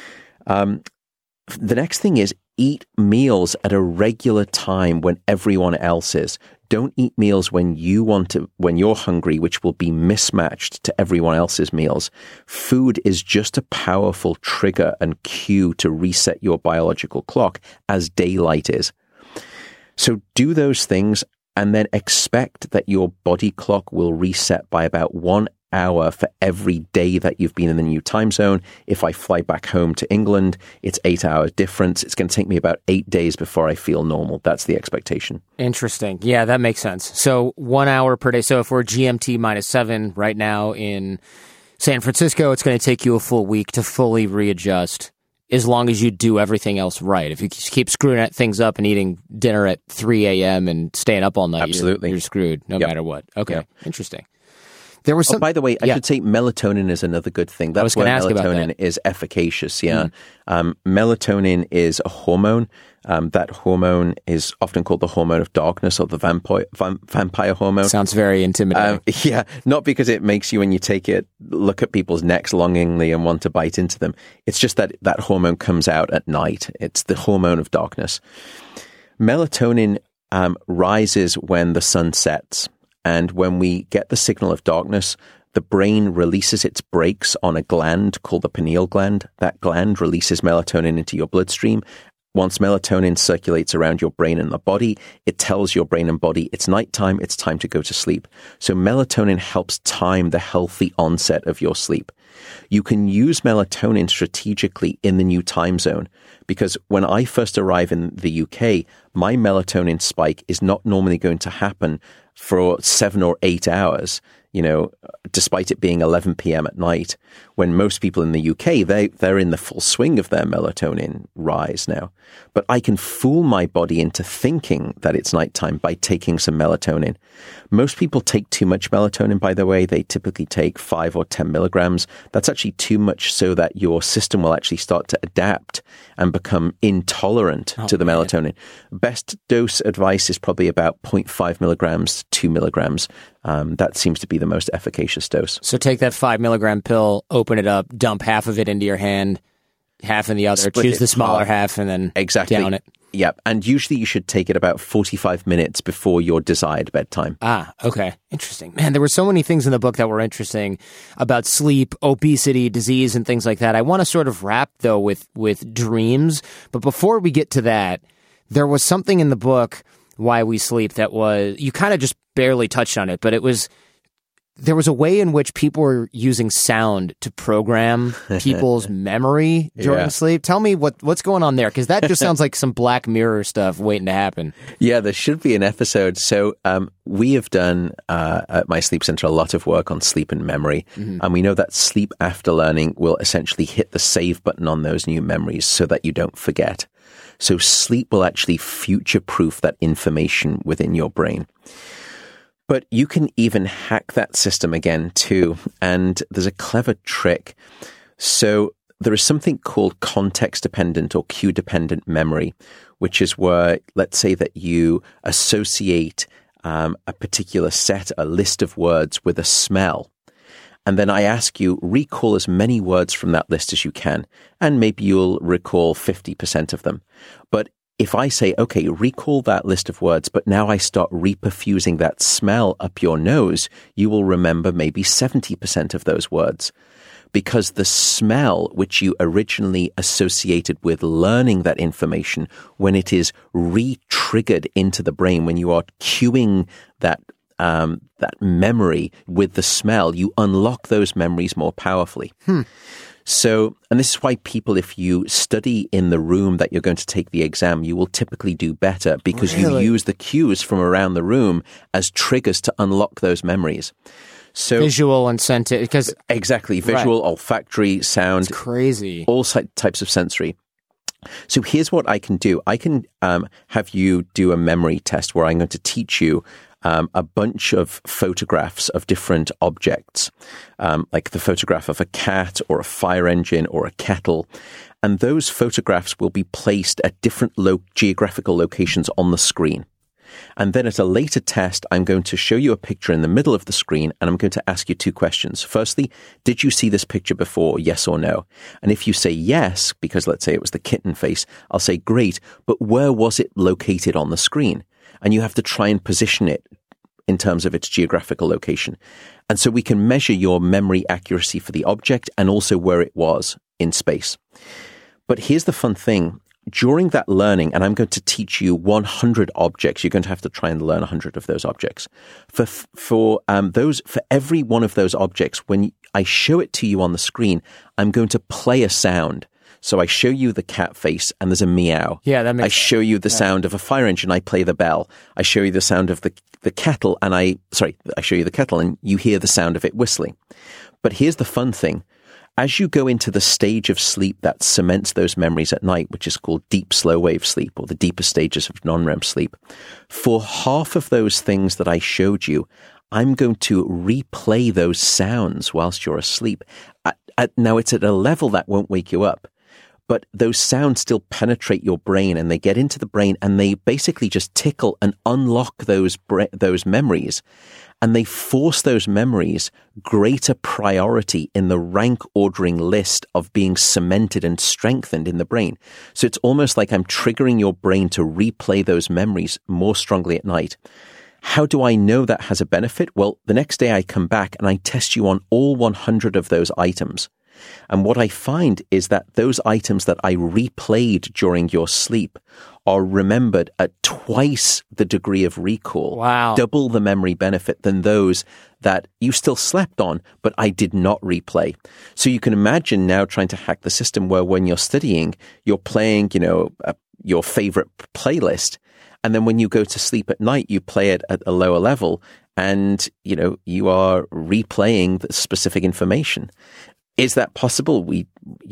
Speaker 4: The next thing is eat meals at a regular time when everyone else is. Don't eat meals when you're hungry, which will be mismatched to everyone else's meals. Food is just a powerful trigger and cue to reset your biological clock as daylight is. So do those things and then expect that your body clock will reset by about 1 hour for every day that you've been in the new time zone. If I fly back home to England, it's 8 hours difference. It's going to take me about 8 days before I feel normal. That's the expectation.
Speaker 1: Interesting. Yeah, that makes sense. So 1 hour per day. So if we're GMT -7 right now in San Francisco, it's going to take you a full week to fully readjust, as long as you do everything else right. If you keep screwing things up and eating dinner at 3 a.m. and staying up all night,
Speaker 4: absolutely,
Speaker 1: you're screwed no matter what. Okay,
Speaker 4: yep.
Speaker 1: Interesting. There was
Speaker 4: by the way, I should say melatonin is another good thing. That's where melatonin is efficacious. Yeah. Melatonin is a hormone. That hormone is often called the hormone of darkness or the vampire hormone.
Speaker 1: Sounds very intimidating.
Speaker 4: Yeah, not because it makes you, when you take it, look at people's necks longingly and want to bite into them. It's just that hormone comes out at night. It's the hormone of darkness. Melatonin rises when the sun sets. And when we get the signal of darkness, the brain releases its brakes on a gland called the pineal gland. That gland releases melatonin into your bloodstream. Once melatonin circulates around your brain and the body, it tells your brain and body it's nighttime, it's time to go to sleep. So melatonin helps time the healthy onset of your sleep. You can use melatonin strategically in the new time zone, because when I first arrive in the UK, my melatonin spike is not normally going to happen for 7 or 8 hours, despite it being 11 p.m. at night, when most people in the UK, they're in the full swing of their melatonin rise now. But I can fool my body into thinking that it's nighttime by taking some melatonin. Most people take too much melatonin, by the way. They typically take 5 or 10 milligrams. That's actually too much, so that your system will actually start to adapt and become intolerant to the melatonin. Best dose advice is probably about 0.5 milligrams to 2 milligrams. That seems to be the most efficacious dose.
Speaker 1: So take that 5 milligram pill, open it up, dump half of it into your hand, half in the other, choose the smaller half, and then down it.
Speaker 4: Yep. And usually you should take it about 45 minutes before your desired bedtime.
Speaker 1: Okay. Interesting. Man, there were so many things in the book that were interesting about sleep, obesity, disease, and things like that. I want to sort of wrap, though, with dreams. But before we get to that, there was something in the book, Why We Sleep, that was, you kind of just barely touched on it, but there was a way in which people were using sound to program people's memory during sleep. Tell me what's going on there, because that just sounds like some Black Mirror stuff waiting to happen.
Speaker 4: Yeah, there should be an episode. So we have done at my sleep center a lot of work on sleep and memory. Mm-hmm. And we know that sleep after learning will essentially hit the save button on those new memories so that you don't forget. So sleep will actually future-proof that information within your brain. But you can even hack that system again too. And there's a clever trick. So there is something called context-dependent or cue-dependent memory, which is where, let's say that you associate a particular set, a list of words with a smell. And then I ask you, recall as many words from that list as you can. And maybe you'll recall 50% of them. But if I say, okay, recall that list of words, but now I start reperfusing that smell up your nose, you will remember maybe 70% of those words. Because the smell, which you originally associated with learning that information, when it is re-triggered into the brain, when you are cueing that memory with the smell, you unlock those memories more powerfully. So, and this is why people, if you study in the room that you're going to take the exam, you will typically do better because you use the cues from around the room as triggers to unlock those memories. So
Speaker 1: visual and scented, because
Speaker 4: exactly, visual, olfactory, sound,
Speaker 1: it's crazy,
Speaker 4: all types of sensory. So here's what I can do. I can have you do a memory test where I'm going to teach you a bunch of photographs of different objects, like the photograph of a cat or a fire engine or a kettle. And those photographs will be placed at different geographical locations on the screen. And then at a later test, I'm going to show you a picture in the middle of the screen, and I'm going to ask you two questions. Firstly, did you see this picture before, yes or no? And if you say yes, because let's say it was the kitten face, I'll say, great, but where was it located on the screen? And you have to try and position it in terms of its geographical location. And so we can measure your memory accuracy for the object and also where it was in space. But here's the fun thing. During that learning, and I'm going to teach you 100 objects, you're going to have to try and learn 100 of those objects. For every one of those objects, when I show it to you on the screen, I'm going to play a sound. So I show you the cat face and there's a meow.
Speaker 1: Yeah, that makes
Speaker 4: I show you the sound of a fire engine, I play the bell. I show you the sound of the kettle and I show you the kettle and you hear the sound of it whistling. But here's the fun thing. As you go into the stage of sleep that cements those memories at night, which is called deep slow wave sleep or the deepest stages of non-REM sleep, for half of those things that I showed you, I'm going to replay those sounds whilst you're asleep. Now, it's at a level that won't wake you up, but those sounds still penetrate your brain and they get into the brain and they basically just tickle and unlock those memories. And they force those memories greater priority in the rank ordering list of being cemented and strengthened in the brain. So it's almost like I'm triggering your brain to replay those memories more strongly at night. How do I know that has a benefit? Well, the next day I come back and I test you on all 100 of those items. And what I find is that those items that I replayed during your sleep are remembered at twice the degree of recall.
Speaker 1: Wow.
Speaker 4: Double the memory benefit than those that you still slept on, but I did not replay. So you can imagine now trying to hack the system where when you're studying, you're playing, your favorite playlist. And then when you go to sleep at night, you play it at a lower level and, you are replaying the specific information. Is that possible? We've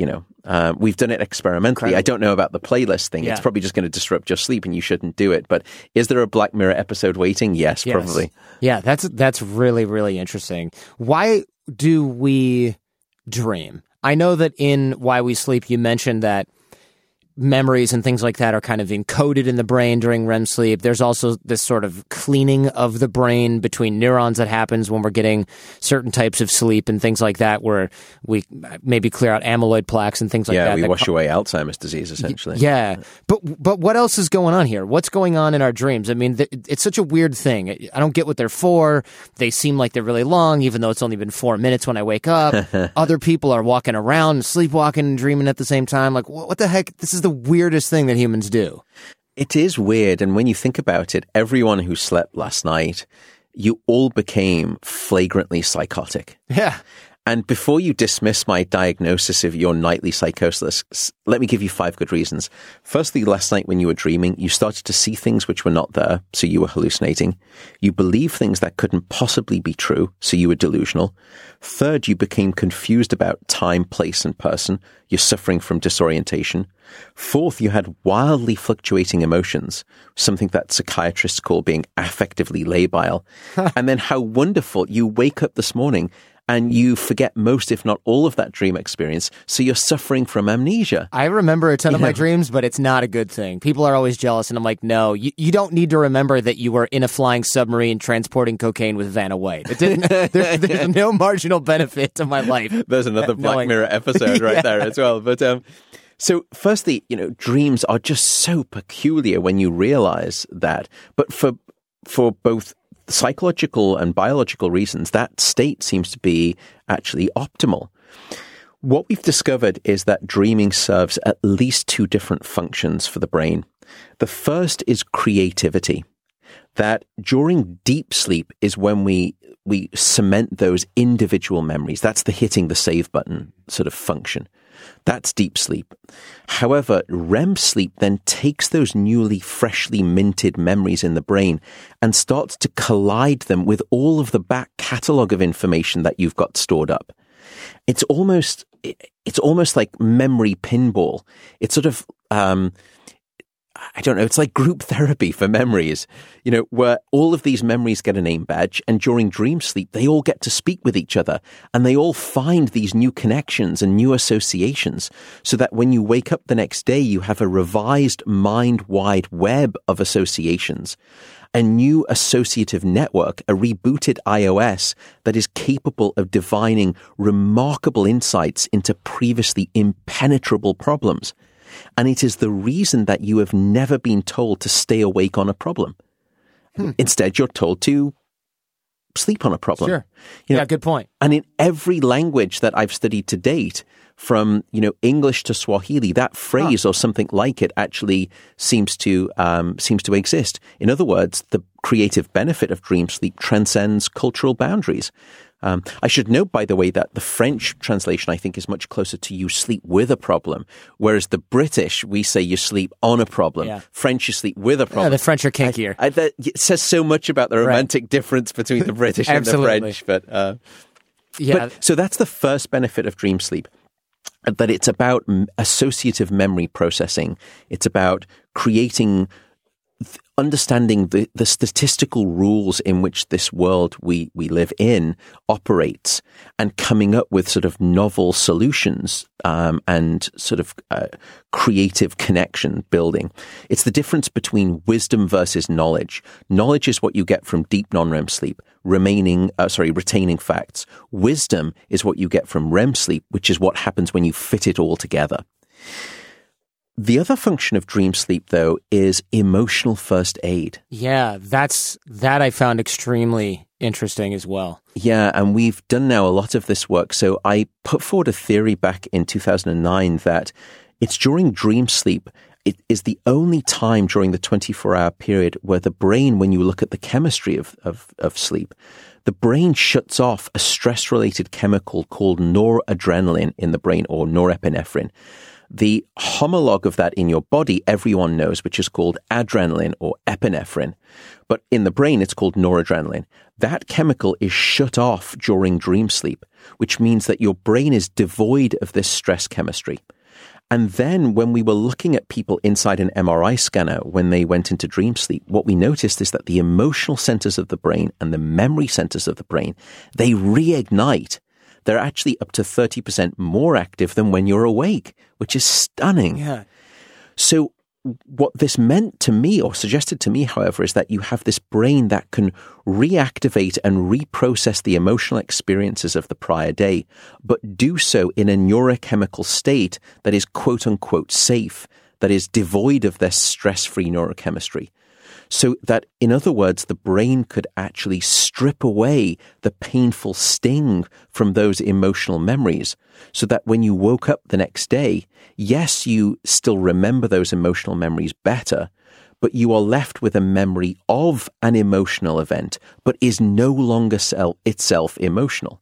Speaker 4: done it experimentally.
Speaker 1: Correct.
Speaker 4: I don't know about the playlist thing.
Speaker 1: Yeah.
Speaker 4: It's probably just going to disrupt your sleep and you shouldn't do it. But is there a Black Mirror episode waiting? Yes, probably.
Speaker 1: Yeah, that's really, really interesting. Why do we dream? I know that in Why We Sleep, you mentioned that memories and things like that are kind of encoded in the brain during REM sleep. There's also this sort of cleaning of the brain between neurons that happens when we're getting certain types of sleep and things like that, where we maybe clear out amyloid plaques and things like that.
Speaker 4: Yeah, we wash away Alzheimer's disease, essentially.
Speaker 1: Yeah. But what else is going on here? What's going on in our dreams? I mean, it's such a weird thing. I don't get what they're for. They seem like they're really long, even though it's only been 4 minutes when I wake up. Other people are walking around, sleepwalking and dreaming at the same time. Like, what the heck? This is the weirdest thing that humans do.
Speaker 4: It is weird. And when you think about it, everyone who slept last night, you all became flagrantly psychotic.
Speaker 1: Yeah.
Speaker 4: And before you dismiss my diagnosis of your nightly psychosis, let me give you 5 good reasons. Firstly, last night when you were dreaming, you started to see things which were not there, so you were hallucinating. You believed things that couldn't possibly be true, so you were delusional. Third, you became confused about time, place, and person. You're suffering from disorientation. Fourth, you had wildly fluctuating emotions, something that psychiatrists call being affectively labile. And then how wonderful, you wake up this morning and you forget most, if not all, of that dream experience. So you're suffering from amnesia.
Speaker 1: I remember a ton of my dreams, but it's not a good thing. People are always jealous, and I'm like, no, you don't need to remember that you were in a flying submarine transporting cocaine with Vanna White. It didn't, there's no marginal benefit to my life.
Speaker 4: There's another Black Mirror episode right there as well. But so firstly, dreams are just so peculiar when you realize that. But for both psychological and biological reasons, that state seems to be actually optimal. What we've discovered is that dreaming serves at least 2 different functions for the brain. The first is creativity. That during deep sleep is when we cement those individual memories. That's the hitting the save button sort of function. That's deep sleep. However, REM sleep then takes those newly, freshly minted memories in the brain and starts to collide them with all of the back catalogue of information that you've got stored up. It's almost like memory pinball. It's sort of, I don't know, it's like group therapy for memories, where all of these memories get a name badge, and during dream sleep, they all get to speak with each other, and they all find these new connections and new associations, so that when you wake up the next day, you have a revised mind-wide web of associations, a new associative network, a rebooted iOS that is capable of divining remarkable insights into previously impenetrable problems. And it is the reason that you have never been told to stay awake on a problem. Instead, you're told to sleep on a problem.
Speaker 1: Sure. Yeah, good point.
Speaker 4: And in every language that I've studied to date, from English to Swahili, that phrase or something like it actually seems to exist. In other words, the creative benefit of dream sleep transcends cultural boundaries. I should note, by the way, that the French translation, I think, is much closer to you sleep with a problem, whereas the British, we say you sleep on a problem. Yeah. French, you sleep with a problem.
Speaker 1: Yeah, the French are kinkier.
Speaker 4: It says so much about the romantic difference between the British and the French. But so that's the first benefit of dream sleep, that it's about associative memory processing. It's about understanding the statistical rules in which this world we live in operates, and coming up with sort of novel solutions and sort of creative connection building. It's the difference between wisdom versus knowledge. Knowledge is what you get from deep non-REM sleep, retaining facts. Wisdom is what you get from REM sleep, which is what happens when you fit it all together. The other function of dream sleep, though, is emotional first aid.
Speaker 1: Yeah, that I found extremely interesting as well.
Speaker 4: Yeah, and we've done now a lot of this work. So I put forward a theory back in 2009 that it's during dream sleep, it is the only time during the 24-hour period where the brain, when you look at the chemistry of sleep, the brain shuts off a stress-related chemical called noradrenaline in the brain, or norepinephrine. The homologue of that in your body, everyone knows, which is called adrenaline or epinephrine. But in the brain, it's called noradrenaline. That chemical is shut off during dream sleep, which means that your brain is devoid of this stress chemistry. And then when we were looking at people inside an MRI scanner when they went into dream sleep, what we noticed is that the emotional centers of the brain and the memory centers of the brain, they reignite. They're actually up to 30% more active than when you're awake, which is stunning.
Speaker 1: Yeah.
Speaker 4: So what this meant to me, or suggested to me, however, is that you have this brain that can reactivate and reprocess the emotional experiences of the prior day, but do so in a neurochemical state that is quote-unquote safe, that is devoid of this stress-free neurochemistry. So that, in other words, the brain could actually strip away the painful sting from those emotional memories, so that when you woke up the next day, yes, you still remember those emotional memories better, but you are left with a memory of an emotional event, but is no longer itself emotional.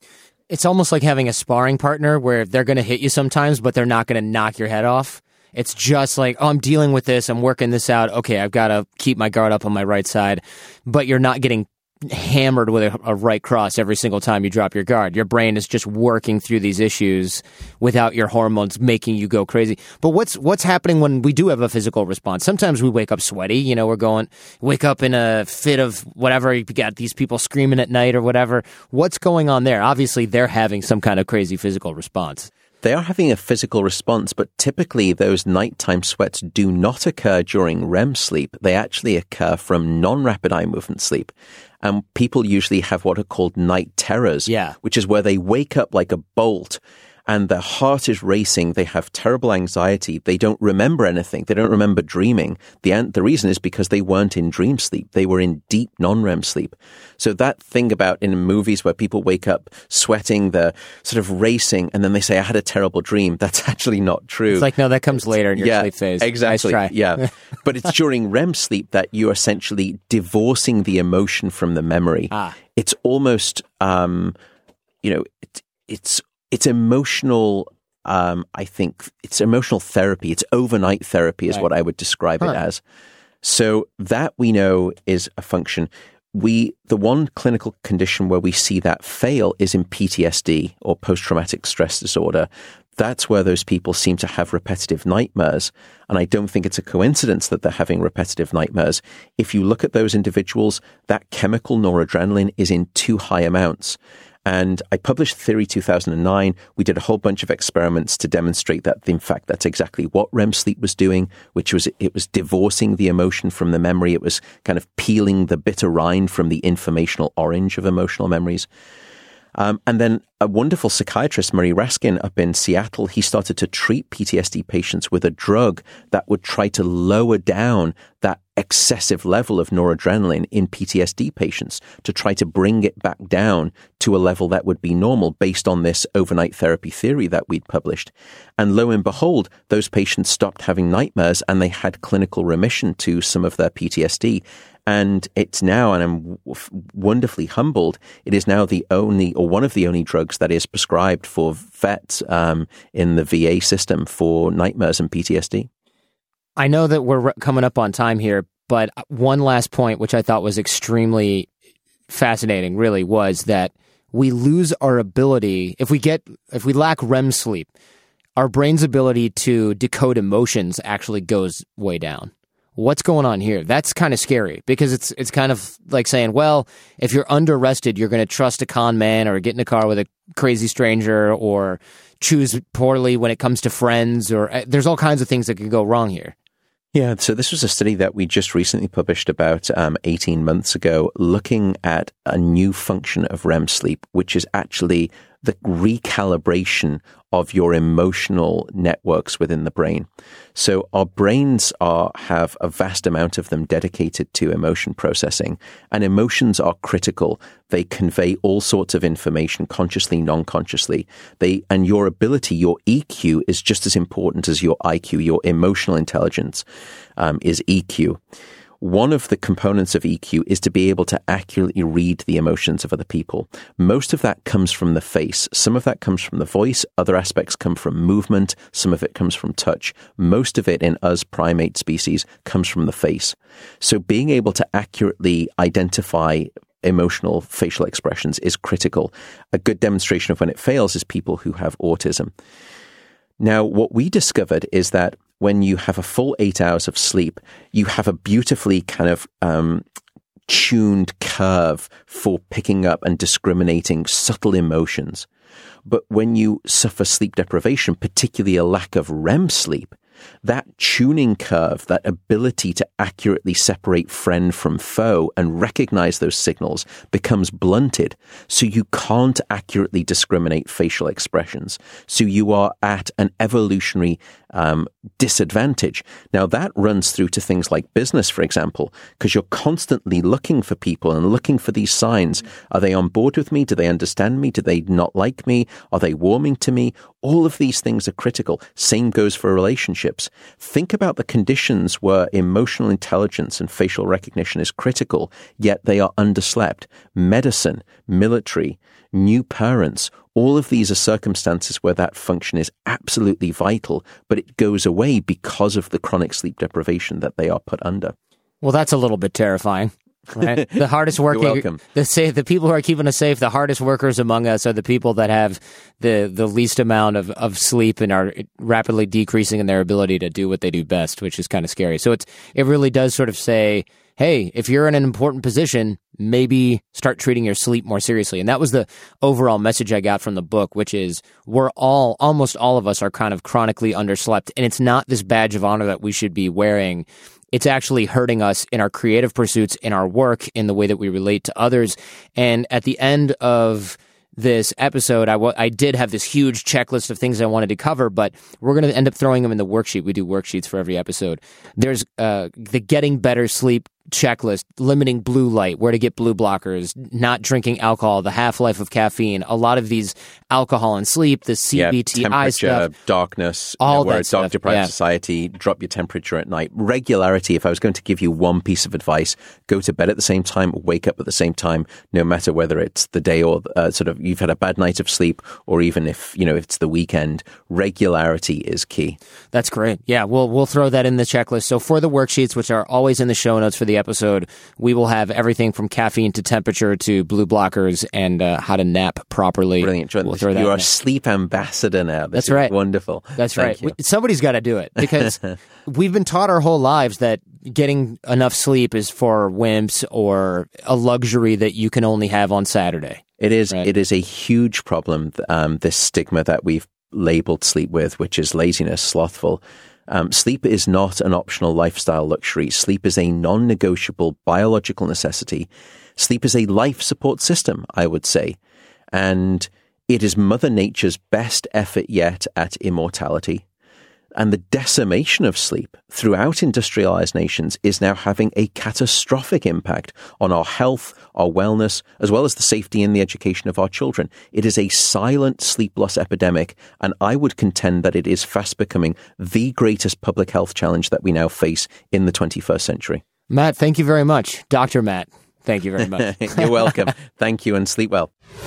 Speaker 1: It's almost like having a sparring partner where they're going to hit you sometimes, but they're not going to knock your head off. It's just like, oh, I'm dealing with this. I'm working this out. Okay, I've got to keep my guard up on my right side. But you're not getting hammered with a right cross every single time you drop your guard. Your brain is just working through these issues without your hormones making you go crazy. But what's happening when we do have a physical response? Sometimes we wake up sweaty. You know, wake up in a fit of whatever. You got these people screaming at night or whatever. What's going on there? Obviously, they're having some kind of crazy physical response.
Speaker 4: They are having a physical response, but typically those nighttime sweats do not occur during REM sleep. They actually occur from non-rapid eye movement sleep. And people usually have what are called night terrors, which is where they wake up like a bolt and their heart is racing. They have terrible anxiety. They don't remember anything. They don't remember dreaming. The reason is because they weren't in dream sleep. They were in deep non-REM sleep. So that thing about in movies where people wake up sweating, they're sort of racing, and then they say, I had a terrible dream. That's actually not true.
Speaker 1: It's like, no, that comes later in your sleep phase.
Speaker 4: Exactly.
Speaker 1: Nice try.
Speaker 4: Yeah. But it's during REM sleep that you're essentially divorcing the emotion from the memory. It's almost, it's emotional, I think, it's emotional therapy. It's overnight therapy is what I would describe it as. So that we know is a function. The one clinical condition where we see that fail is in PTSD or post-traumatic stress disorder. That's where those people seem to have repetitive nightmares. And I don't think it's a coincidence that they're having repetitive nightmares. If you look at those individuals, that chemical noradrenaline is in too high amounts. And I published Theory 2009. We did a whole bunch of experiments to demonstrate that, in fact, that's exactly what REM sleep was doing, which was it was divorcing the emotion from the memory. It was kind of peeling the bitter rind from the informational orange of emotional memories. And then a wonderful psychiatrist, Murray Raskin, up in Seattle, he started to treat PTSD patients with a drug that would try to lower down that excessive level of noradrenaline in PTSD patients to try to bring it back down to a level that would be normal based on this overnight therapy theory that we'd published. And lo and behold, those patients stopped having nightmares and they had clinical remission to some of their PTSD. And it's now, and I'm wonderfully humbled, it is now the only, or one of the only drugs that is prescribed for vets in the VA system for nightmares and PTSD.
Speaker 1: I know that we're coming up on time here, but one last point, which I thought was extremely fascinating, really, was that we lose our ability, if we lack REM sleep, our brain's ability to decode emotions actually goes way down. What's going on here? That's kind of scary because it's kind of like saying, well, if you're under rested, you're going to trust a con man or get in a car with a crazy stranger or choose poorly when it comes to friends, or there's all kinds of things that could go wrong here.
Speaker 4: Yeah, so this was a study that we just recently published about 18 months ago, looking at a new function of REM sleep, which is actually the recalibration of your emotional networks within the brain. So our brains have a vast amount of them dedicated to emotion processing, and emotions are critical. They convey all sorts of information, consciously, non-consciously. And your ability, your EQ, is just as important as your IQ. Your emotional intelligence is EQ. One of the components of EQ is to be able to accurately read the emotions of other people. Most of that comes from the face. Some of that comes from the voice. Other aspects come from movement. Some of it comes from touch. Most of it in us primate species comes from the face. So being able to accurately identify emotional facial expressions is critical. A good demonstration of when it fails is people who have autism. Now, what we discovered is that when you have a full 8 hours of sleep, you have a beautifully kind of tuned curve for picking up and discriminating subtle emotions. But when you suffer sleep deprivation, particularly a lack of REM sleep, that tuning curve, that ability to accurately separate friend from foe and recognize those signals becomes blunted. So you can't accurately discriminate facial expressions. So you are at an evolutionary disadvantage. Now that runs through to things like business, for example, because you're constantly looking for people and looking for these signs. Are they on board with me? Do they understand me? Do they not like me? Are they warming to me? All of these things are critical. Same goes for relationships. Think about the conditions where emotional intelligence and facial recognition is critical, yet they are underslept. Medicine, military, new parents, all of these are circumstances where that function is absolutely vital, but it goes away because of the chronic sleep deprivation that they are put under.
Speaker 1: Well, that's a little bit terrifying. Right? The hardest working,
Speaker 4: You're welcome.
Speaker 1: The people who are keeping us safe, the hardest workers among us are the people that have the least amount of sleep and are rapidly decreasing in their ability to do what they do best, which is kind of scary. So it really does sort of say, hey, if you're in an important position, maybe start treating your sleep more seriously. And that was the overall message I got from the book, which is almost all of us are kind of chronically underslept. And it's not this badge of honor that we should be wearing. It's actually hurting us in our creative pursuits, in our work, in the way that we relate to others. And at the end of this episode, I did have this huge checklist of things I wanted to cover, but we're going to end up throwing them in the worksheet. We do worksheets for every episode. There's the Getting Better Sleep checklist, limiting blue light, where to get blue blockers, not drinking alcohol, the half-life of caffeine, a lot of these alcohol and sleep, the CBTI stuff.
Speaker 4: Darkness,
Speaker 1: all
Speaker 4: we're
Speaker 1: that
Speaker 4: a
Speaker 1: stuff,
Speaker 4: dog-deprived society, drop your temperature at night. Regularity, if I was going to give you one piece of advice, go to bed at the same time, wake up at the same time, no matter whether it's the day or sort of you've had a bad night of sleep, or even if, it's the weekend. Regularity is key.
Speaker 1: That's great. Yeah, we'll throw that in the checklist. So for the worksheets, which are always in the show notes for the episode, we will have everything from caffeine to temperature to blue blockers and how to nap properly.
Speaker 4: Brilliant, Jordan.
Speaker 1: We'll throw that
Speaker 4: You're
Speaker 1: in
Speaker 4: a sleep ambassador now.
Speaker 1: That's right.
Speaker 4: Wonderful.
Speaker 1: That's
Speaker 4: Thank
Speaker 1: right.
Speaker 4: you.
Speaker 1: Somebody's got to do it because we've been taught our whole lives that getting enough sleep is for wimps or a luxury that you can only have on Saturday.
Speaker 4: It is.
Speaker 1: Right.
Speaker 4: It is a huge problem, this stigma that we've labeled sleep with, which is laziness, slothful. Sleep is not an optional lifestyle luxury. Sleep is a non-negotiable biological necessity. Sleep is a life support system, I would say. And it is Mother Nature's best effort yet at immortality. And the decimation of sleep throughout industrialized nations is now having a catastrophic impact on our health, our wellness, as well as the safety and the education of our children. It is a silent sleep loss epidemic, and I would contend that it is fast becoming the greatest public health challenge that we now face in the 21st century.
Speaker 1: Matt, thank you very much. Dr. Matt, thank you very much.
Speaker 4: You're welcome. Thank you, and sleep well.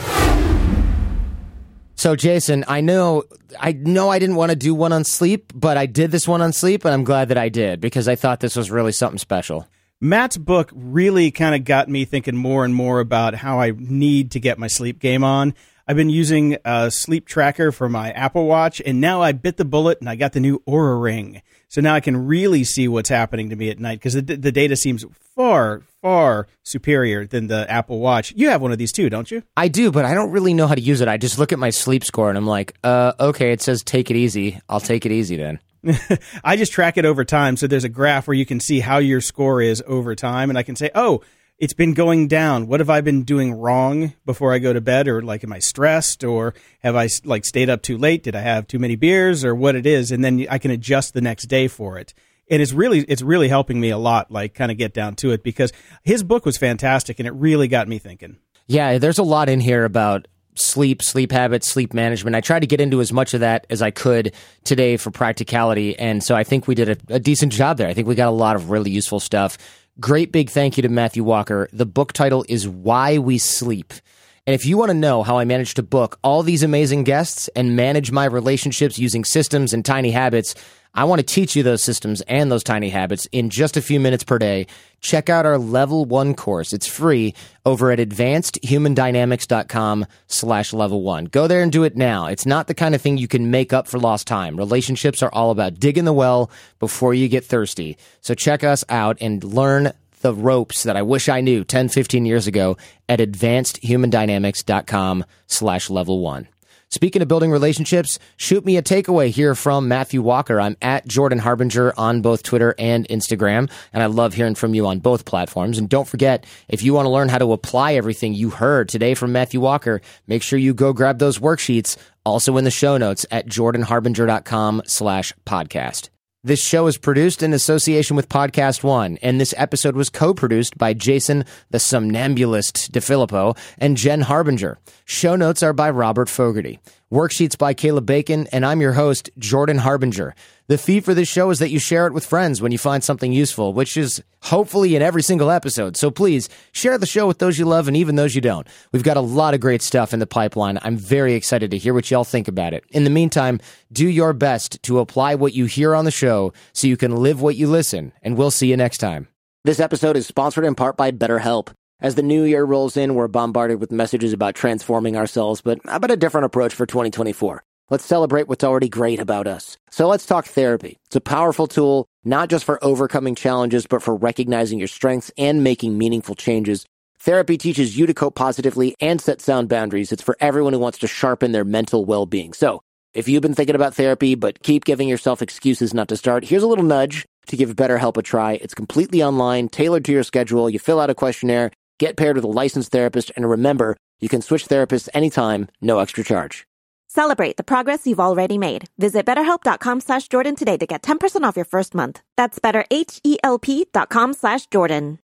Speaker 1: So, Jason, I know I didn't want to do one on sleep, but I did this one on sleep, and I'm glad that I did because I thought this was really something special.
Speaker 5: Matt's book really kind of got me thinking more and more about how I need to get my sleep game on. I've been using a sleep tracker for my Apple Watch, and now I bit the bullet and I got the new Oura Ring. So now I can really see what's happening to me at night because the data seems far, far superior than the Apple Watch. You have one of these too, don't you?
Speaker 1: I do, but I don't really know how to use it. I just look at my sleep score and I'm like, okay, it says take it easy. I'll take it easy then.
Speaker 5: I just track it over time. So there's a graph where you can see how your score is over time. And I can say, oh, it's been going down. What have I been doing wrong before I go to bed? Or am I stressed? Or have I stayed up too late? Did I have too many beers or what it is? And then I can adjust the next day for it. And it's really helping me a lot, kind of get down to it because his book was fantastic and it really got me thinking.
Speaker 1: Yeah, there's a lot in here about sleep habits, sleep management. I tried to get into as much of that as I could today for practicality. And so I think we did a decent job there. I think we got a lot of really useful stuff. Great big thank you to Matthew Walker. The book title is Why We Sleep. And if you want to know how I managed to book all these amazing guests and manage my relationships using systems and tiny habits, I want to teach you those systems and those tiny habits in just a few minutes per day. Check out our Level 1 course. It's free over at advancedhumandynamics.com/level1. Go there and do it now. It's not the kind of thing you can make up for lost time. Relationships are all about digging the well before you get thirsty. So check us out and learn the ropes that I wish I knew 10, 15 years ago at advancedhumandynamics.com/level1. Speaking of building relationships, shoot me a takeaway here from Matthew Walker. I'm at Jordan Harbinger on both Twitter and Instagram, and I love hearing from you on both platforms. And don't forget, if you want to learn how to apply everything you heard today from Matthew Walker, make sure you go grab those worksheets, also in the show notes at jordanharbinger.com/podcast. This show is produced in association with Podcast One, and this episode was co-produced by Jason the Somnambulist DeFilippo and Jen Harbinger. Show notes are by Robert Fogarty. Worksheets by Caleb Bacon, and I'm your host, Jordan Harbinger. The fee for this show is that you share it with friends when you find something useful, which is hopefully in every single episode. So please share the show with those you love and even those you don't. We've got a lot of great stuff in the pipeline. I'm very excited to hear what y'all think about it. In the meantime, do your best to apply what you hear on the show so you can live what you listen, and we'll see you next time. This episode is sponsored in part by BetterHelp. As the new year rolls in, we're bombarded with messages about transforming ourselves, but how about a different approach for 2024? Let's celebrate what's already great about us. So let's talk therapy. It's a powerful tool, not just for overcoming challenges, but for recognizing your strengths and making meaningful changes. Therapy teaches you to cope positively and set sound boundaries. It's for everyone who wants to sharpen their mental well-being. So if you've been thinking about therapy, but keep giving yourself excuses not to start, here's a little nudge to give BetterHelp a try. It's completely online, tailored to your schedule. You fill out a questionnaire, get paired with a licensed therapist, and remember, you can switch therapists anytime, no extra charge.
Speaker 6: Celebrate the progress you've already made. Visit BetterHelp.com/Jordan today to get 10% off your first month. That's BetterHelp.com/Jordan.